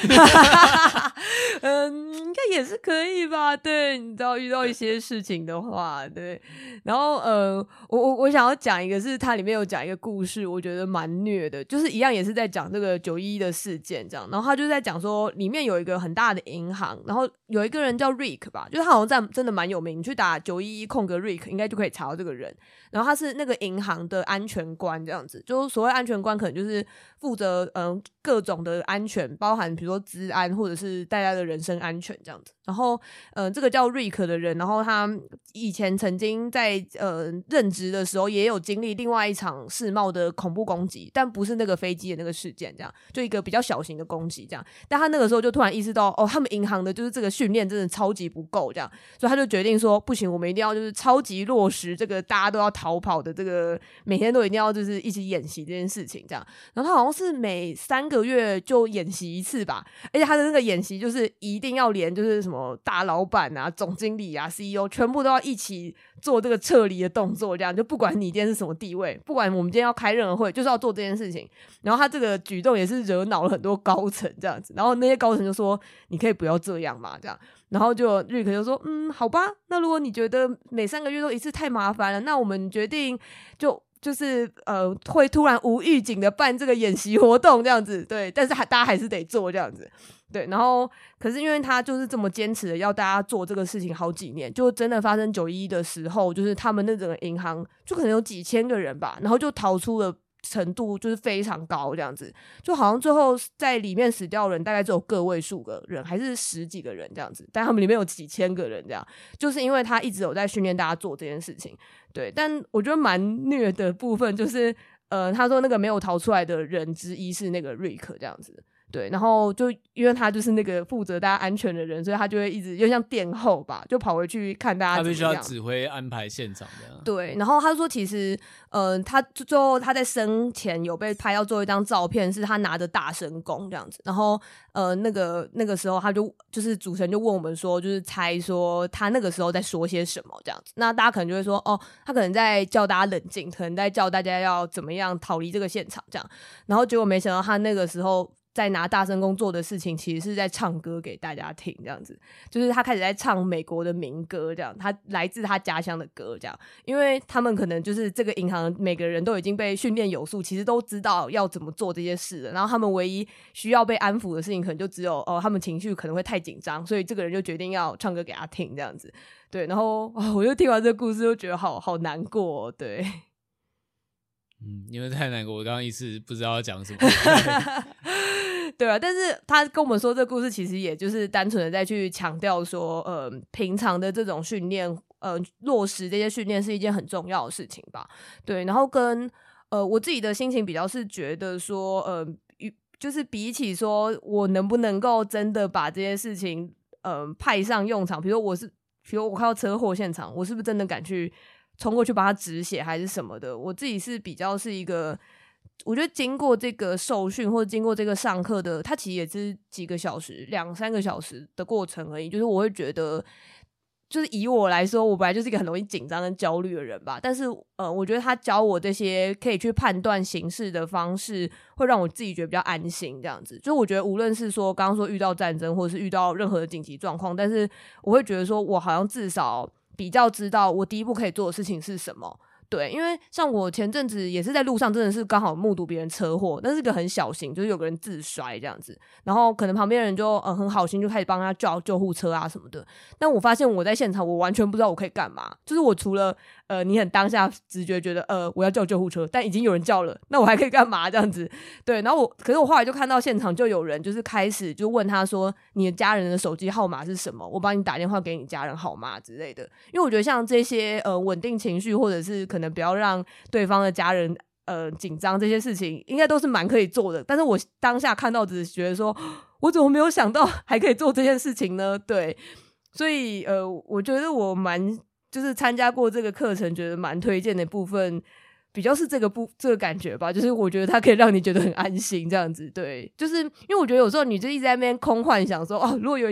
应该也是可以吧。对，你知道遇到一些事情的话，对。然后我想要讲一个是它里面有讲一个故事，我觉得蛮虐的，就是一样也是在讲这个911的事件这样。然后他就在讲说里面有一个很大的银行，然后有一个人叫 Rick 吧，就是他好像真的蛮有名，你去打911空格 Rick 应该就可以查到这个人。然后他是那个银行的安全官这样子，就是所谓安全官可能就是负责各种的安全，包含比如说资安或者是大家的人身安全这样子。然后这个叫 Rick 的人，然后他以前曾经在任职的时候也有经历另外一场世贸的恐怖攻击，但不是那个飞机的那个事件，这样就一个比较小型的攻击这样。但他那个时候就突然意识到，他们银行的就是这个训练真的超级不够这样，所以他就决定说不行，我们一定要就是超级落实这个大家都要逃跑的这个每天都一定要就是一起演习这件事情这样。然后他好像是每3个月就演习一次吧，而且他的那个演习就是一定要连就是什么大老板啊、总经理啊、CEO 全部都要一起做这个撤离的动作，这样就不管你今天是什么地位，不管我们今天要开任何会，就是要做这件事情。然后他这个举动也是惹恼了很多高层这样子，然后那些高层就说你可以不要这样嘛这样。然后就 Rick 就说好吧，那如果你觉得每3个月都一次太麻烦了，那我们决定就是会突然无预警的办这个演习活动这样子，对，但是大家还是得做这样子，对。然后可是因为他就是这么坚持的要大家做这个事情好几年，就真的发生911的时候，就是他们那整个银行就可能有几千个人吧，然后就逃出了程度就是非常高这样子，就好像最后在里面死掉的人大概只有个位数个人，还是10几个人这样子，但他们里面有几千个人这样，就是因为他一直有在训练大家做这件事情，对。但我觉得蛮虐的部分就是他说那个没有逃出来的人之一是那个 Rick 这样子，对。然后就因为他就是那个负责大家安全的人，所以他就会一直又像殿后吧，就跑回去看大家怎么样， 他必须要指挥安排现场的。 对。然后他说其实他最后他在生前有被拍到最后一张照片是他拿着大声公这样子，然后那个时候他就是主持人就问我们说就是猜说他那个时候在说些什么这样子，那大家可能就会说他可能在叫大家冷静，可能在叫大家要怎么样逃离这个现场这样。然后结果没想到他那个时候在拿大声公做的事情其实是在唱歌给大家听这样子，就是他开始在唱美国的民歌这样，他来自他家乡的歌这样。因为他们可能就是这个银行每个人都已经被训练有素，其实都知道要怎么做这些事了，然后他们唯一需要被安抚的事情可能就只有他们情绪可能会太紧张，所以这个人就决定要唱歌给他听这样子，对。然后我就听完这个故事就觉得好难过对。 因为太难过，我刚刚一时不知道要讲什么。 对啊，但是他跟我们说这个故事其实也就是单纯的在去强调说平常的这种训练落实这些训练是一件很重要的事情吧，对。然后跟我自己的心情比较是觉得说就是比起说我能不能够真的把这些事情派上用场，比如我看到车祸现场，我是不是真的敢去冲过去把它止血还是什么的，我自己是比较是一个我觉得经过这个受训或者经过这个上课的，它其实也是几个小时2-3个小时的过程而已，就是我会觉得就是以我来说，我本来就是一个很容易紧张跟焦虑的人吧，但是我觉得他教我这些可以去判断形势的方式会让我自己觉得比较安心这样子。就我觉得无论是说刚刚说遇到战争或者是遇到任何的紧急状况，但是我会觉得说我好像至少比较知道我第一步可以做的事情是什么，对。因为像我前阵子也是在路上真的是刚好目睹别人车祸，那是个很小型，就是有个人自摔这样子，然后可能旁边人就很好心就开始帮他叫救护车啊什么的，但我发现我在现场我完全不知道我可以干嘛，就是我除了你很当下直觉觉得我要叫救护车，但已经有人叫了，那我还可以干嘛这样子，对。然后可是我后来就看到现场就有人就是开始就问他说你的家人的手机号码是什么，我帮你打电话给你家人好吗之类的。因为我觉得像这些稳定情绪或者是可能不要让对方的家人紧张这些事情应该都是蛮可以做的，但是我当下看到只是觉得说我怎么没有想到还可以做这件事情呢，对。所以我觉得我蛮就是参加过这个课程觉得蛮推荐的部分比较是这个感觉吧，就是我觉得它可以让你觉得很安心这样子，对。就是因为我觉得有时候你就一直在那边空幻想说如果有一天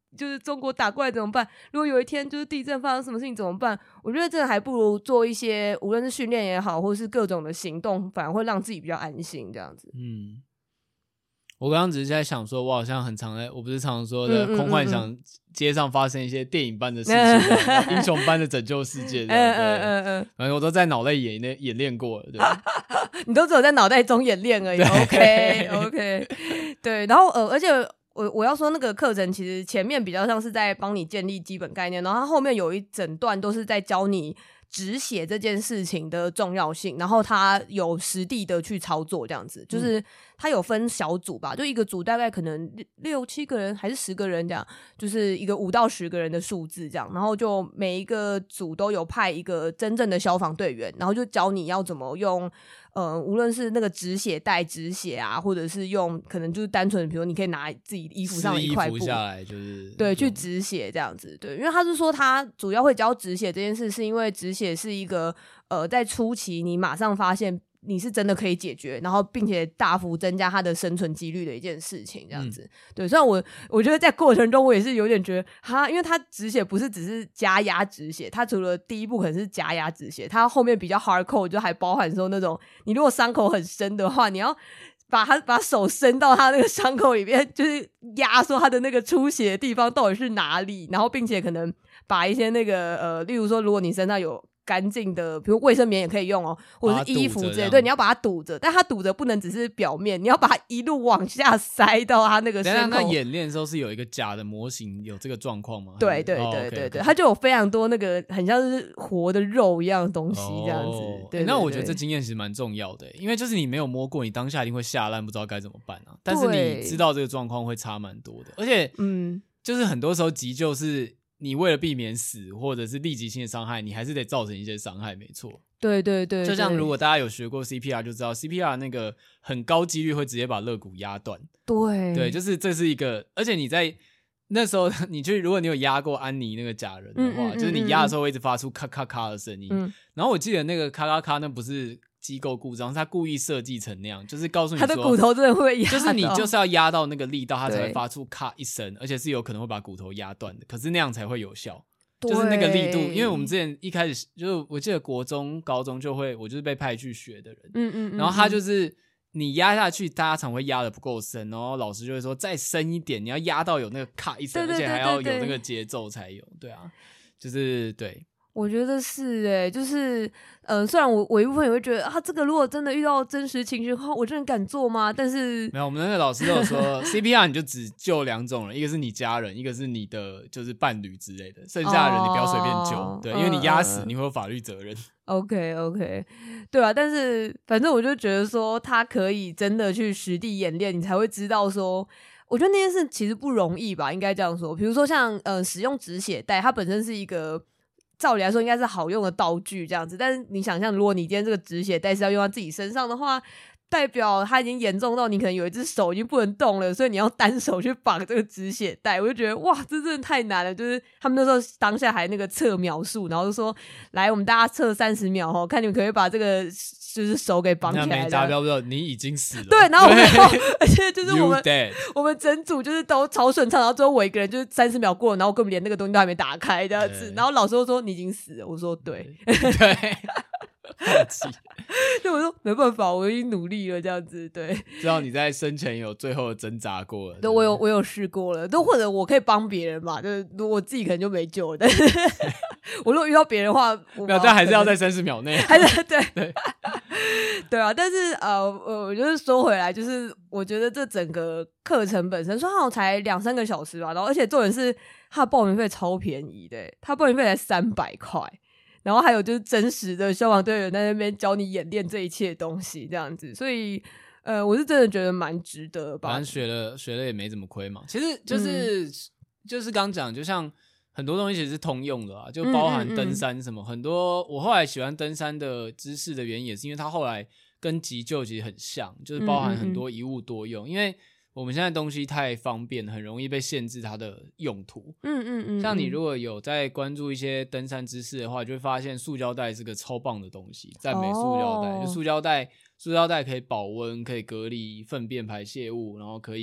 就是中国打过来怎么办？如果有一天就是地震发生什么事情怎么办？我觉得这还不如做一些无论是训练也好，或是各种的行动，反而会让自己比较安心这样子。 我刚刚只是在想说，我好像很常我不是常说的空幻想街上发生一些电影般的事情，英雄般的拯救世界反正我都在脑袋演练过了，对吧？ 你都只有在脑袋中演练而已。OK， 对，然后而且我要说那个课程其实前面比较像是在帮你建立基本概念，然后它后面有一整段都是在教你止血这件事情的重要性，然后他有实地的去操作这样子，就是他有分小组吧，就一个组大概可能6、7个人还是10个人这样，就是一个5到10个人的数字这样，然后就每一个组都有派一个真正的消防队员，然后就教你要怎么用无论是那个止血带止血啊，或者是用可能就是单纯的比如你可以拿自己衣服上的一块布衣服下来就是对去止血这样子。对，因为他是说他主要会教止血这件事是因为止血是一个在初期你马上发现你是真的可以解决，然后并且大幅增加他的生存几率的一件事情这样子。对，虽然我觉得在过程中我也是有点觉得因为他止血不是只是加压止血，他除了第一步可能是加压止血，他后面比较 hardcore 就还包含说那种你如果伤口很深的话，你要把手伸到他那个伤口里面，就是压说他的那个出血的地方到底是哪里，然后并且可能把一些那个例如说如果你身上有干净的比如卫生棉也可以用或者是衣服之类，对，你要把它堵着，但它堵着不能只是表面，你要把它一路往下塞到它那个伤口。 那演练的时候是有一个假的模型有这个状况吗？ 对，它就有非常多那个很像是活的肉一样的东西这样子。对， 那我觉得这经验其实蛮重要的，因为就是你没有摸过，你当下一定会吓烂，不知道该怎么办啊。但是你知道这个状况会差蛮多的，而且就是很多时候急救是你为了避免死或者是立即性的伤害，你还是得造成一些伤害，没错。 对， 就像如果大家有学过 CPR 就知道 CPR 那个很高几率会直接把肋骨压断。对，就是这是一个，而且你在那时候如果你有压过安妮那个假人的话，就是你压的时候会一直发出咔咔咔的声音，然后我记得那个咔咔咔那不是机构故障，是他故意设计成那样，就是告诉你说他的骨头真的会压到， 就是你就是要压到那个力道，它才会发出咔一声，而且是有可能会把骨头压断的，可是那样才会有效。就是那个力度，因为我们之前一开始就是我记得国中高中就会，我就是被派去学的人，然后他就是你压下去大家常会压的不够深，然后老师就会说再深一点，你要压到有那个咔一声，而且还要有那个节奏才有。对啊，就是对， 我觉得是就是虽然我一部分也会觉得这个如果真的遇到真实情绪的话，我真的敢做吗？但是没有，我们那个老师都有说CPR 你就只救2种人，一个是你家人，一个是你的就是伴侣之类的，剩下的人你不要随便救，对，因为你压死你会有法律责任。 OK， 对啊，但是反正我就觉得说他可以真的去实地演练，你才会知道说我觉得那件事其实不容易吧，应该这样说。比如说像使用止血带，它本身是一个照理来说应该是好用的道具这样子，但是你想象如果你今天这个止血带是要用在自己身上的话，代表它已经严重到你可能有一只手已经不能动了，所以你要单手去绑这个止血带。我就觉得哇，这真的太难了。就是他们那时候当下还那个测秒数，然后就说来我们大家测30秒看你们可不可以把这个就是手给绑起来。 那没达标不你已经死了。 对，然后而且就是我们整组就是都超顺畅，然后最后我一个人就是30秒过了，然后根本连那个东西都还没打开这样子，然后老师就说你已经死了，我说对。对，我说没办法，我已经努力了，这样子。对， 知道你在生前有最后的挣扎过了。 对，我有试过了，都或者我可以帮别人嘛，就是我自己可能就没救了。但是我如果遇到别人的话， 没有，但还是要在30秒内。 还是对啊。但是我就是说回来，就是我觉得这整个课程本身，说好像才2-3个小时吧，然后而且重点是它的报名费超便宜的，它报名费才300块。然后还有就是真实的消防队员在那边教你演练这一切东西这样子，所以我是真的觉得蛮值得吧。 反正学了也没怎么亏嘛。其实就是刚讲，就像很多东西其实是通用的啊，就包含登山什么，很多我后来喜欢登山的知识的原因也是因为它后来跟急救其实很像，就是包含很多一物多用，因为我们现在东西太方便，很容易被限制它的用途。像你如果有在关注一些登山知识的话，就会发现塑胶袋是个超棒的东西，赞美塑胶袋。就塑胶袋可以保温，可以隔离粪便排泄物，然后可以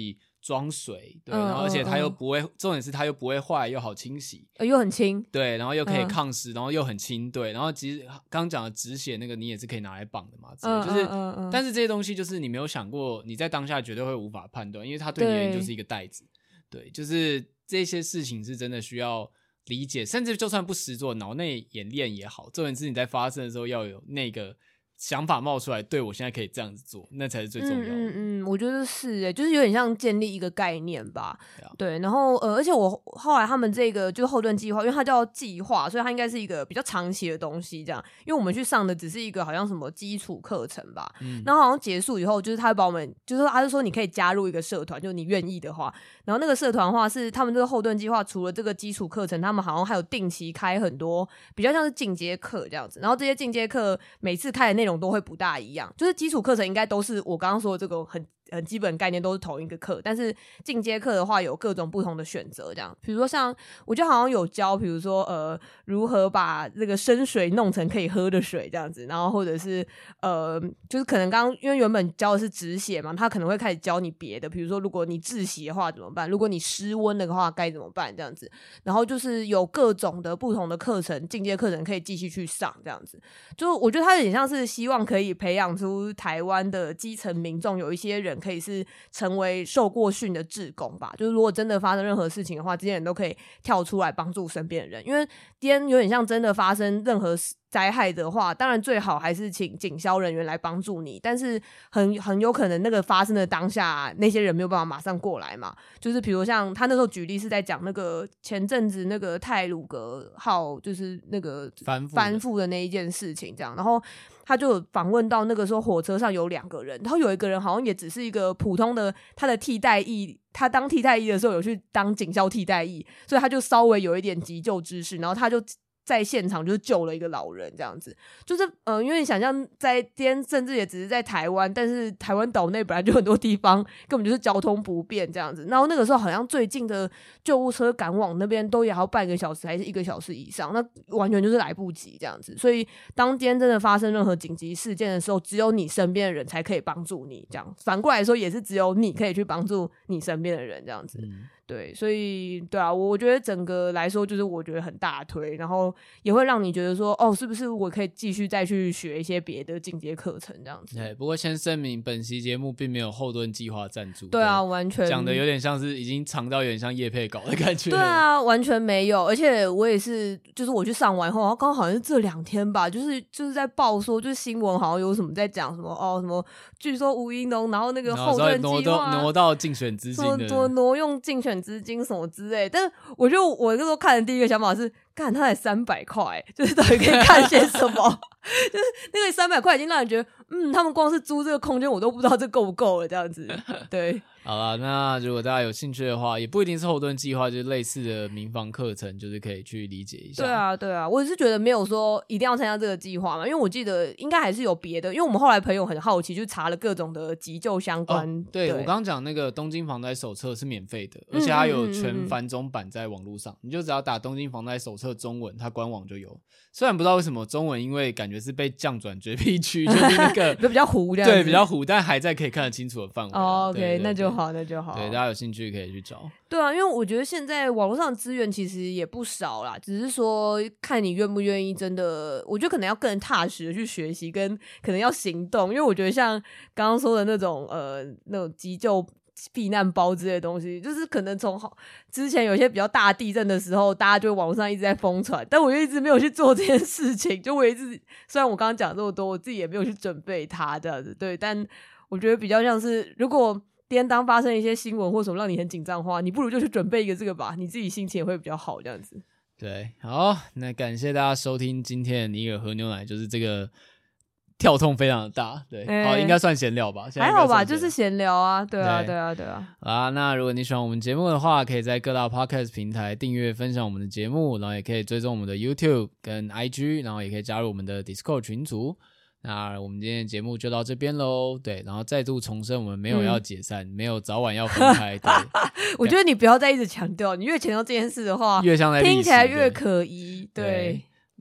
装水，对，然后而且它又不会，重点是它又不会坏，又好清洗， 又很轻， 对，然后又可以抗湿，然后又很轻，对，然后其实刚讲的止血那个你也是可以拿来绑的嘛，就是但是这些东西就是你没有想过，你在当下绝对会无法判断，因为它对你而言就是一个袋子，对，就是这些事情是真的需要理解，甚至就算不实做，脑内演练也好，重点是你在发生的时候要有那个想法冒出来，对，我现在可以这样子做，那才是最重要的。 我觉得是就是有点像建立一个概念吧。对，然后而且我后来他们这个就是后盾计划，因为它叫计划，所以它应该是一个比较长期的东西这样。因为我们去上的只是一个好像什么基础课程吧，然后好像结束以后，就是他会把我们，就是他就说你可以加入一个社团，就你愿意的话。然后那个社团的话是他们这个后盾计划，除了这个基础课程，他们好像还有定期开很多比较像是进阶课这样子。然后这些进阶课每次开的内容都会不大一样，就是基础课程应该都是我刚刚说的这个很基本概念都是同一个课，但是进阶课的话有各种不同的选择这样。比如说像我觉得好像有教，比如说如何把这个生水弄成可以喝的水这样子，然后或者是就是可能刚因为原本教的是止血嘛，他可能会开始教你别的，比如说如果你窒息的话怎么办，如果你失温的话该怎么办这样子。然后就是有各种的不同的课程，进阶课程可以继续去上这样子。就我觉得他有点像是希望可以培养出台湾的基层民众，有一些人可以是成为受过训的志工吧，就是如果真的发生任何事情的话，这些人都可以跳出来帮助身边的人。因为今天有点像真的发生任何灾害的话，当然最好还是请警消人员来帮助你，但是很有可能那个发生的当下那些人没有办法马上过来嘛。就是比如像他那时候举例是在讲那个前阵子那个太鲁阁号就是那个翻覆的那一件事情这样，然后他就访问到那个时候火车上有2个人，然后有一个人好像也只是一个普通的他的替代役，他当替代役的时候有去当警校替代役，所以他就稍微有一点急救知识，然后他就在现场就是救了一个老人这样子。就是因为你想象在今天甚至也只是在台湾，但是台湾岛内本来就很多地方根本就是交通不便这样子，然后那个时候好像最近的救护车赶往那边都也要半个小时还是1个小时以上，那完全就是来不及这样子。所以当今天真的发生任何紧急事件的时候，只有你身边的人才可以帮助你这样，反过来说也是只有你可以去帮助你身边的人这样子。对，所以对啊，我觉得整个来说就是我觉得很大推，然后也会让你觉得说是不是我可以继续再去学一些别的进阶课程这样子。 对，不过先声明本期节目并没有后盾计划赞助。 对啊，完全讲的有点像是已经尝到有点像业配稿的感觉。 对啊，完全没有。而且我也是就是我去上完后，然后刚好像是这2天吧，就是在报说就是新闻好像有什么在讲什么什么据说吴怡农然后那个后盾计划挪到竞选资金的， 什么挪用竞选资金什么之类。但是我觉得我那时候看的第一个想法是，干他才300块，就是到底可以看些什么？就是那个300块已经让人觉得，他们光是租这个空间，我都不知道这够不够了这样子。对。 好啦，那如果大家有兴趣的话，也不一定是后盾计划，就是类似的民防课程，就是可以去理解一下。 对啊，我也是觉得没有说一定要参加这个计划嘛，因为我记得应该还是有别的，因为我们后来朋友很好奇，就查了各种的急救相关。 对，我刚刚讲那个东京防灾手册是免费的，而且它有全繁中版在网络上，你就只要打东京防灾手册中文，它官网就有。虽然不知道为什么中文，因为感觉是被降转绝壁区，就是那个比较糊这样子。 对，比较糊，但还在可以看得清楚的范围。 OK， 那就好，那就好。 对，大家有兴趣可以去找。 对啊，因为我觉得现在网络上资源其实也不少啦，只是说看你愿不愿意真的，我觉得可能要更踏实的去学习，跟可能要行动。因为我觉得像刚刚说的那种急救避难包之类的东西，就是可能从之前有些比较大地震的时候，大家就网上一直在疯传，但我就一直没有去做这件事情。就我一直虽然我刚刚讲这么多，我自己也没有去准备它这样子。对，但我觉得比较像是如果当发生一些新闻或什么让你很紧张的话，你不如就去准备一个这个吧，你自己心情也会比较好这样子。 对，好，那感谢大家收听今天的尼尔喝牛奶，就是这个跳痛非常的大，对，好，应该算闲聊吧， 还好吧，就是闲聊啊，对啊。 那如果你喜欢我们节目的话，可以在各大 podcast 平台订阅分享我们的节目，然后也可以追踪我们的 YouTube 跟 IG， 然后也可以加入我们的 Discord 群组。那我们今天的节目就到这边咯，对，然后再度重申我们没有要解散，没有早晚要分开。对， 我觉得你不要再一直强调，你越强调这件事的话，越像在听起来越可疑。对，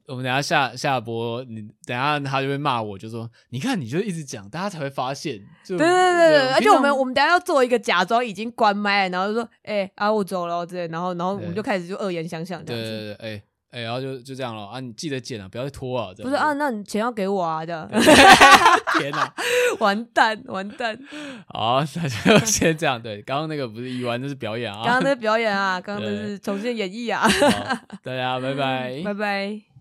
我们等一下下播，你等一下他就会骂我，就说你看你就一直讲，大家才会发现。对对，而且我们等一下要做一个假装已经关麦，然后就说我走了之类，然后我们就开始就恶言相向这样子。 对，然后就这样了啊！你记得剪啊，不要再拖啊！ 不是啊，那你钱要给我啊！这样， 天哪， 完蛋！ 好，那就先这样。对，刚刚那个不是意外，那是表演啊。 刚刚那是表演啊，刚刚那是重现演绎啊。 大家拜拜， 拜拜。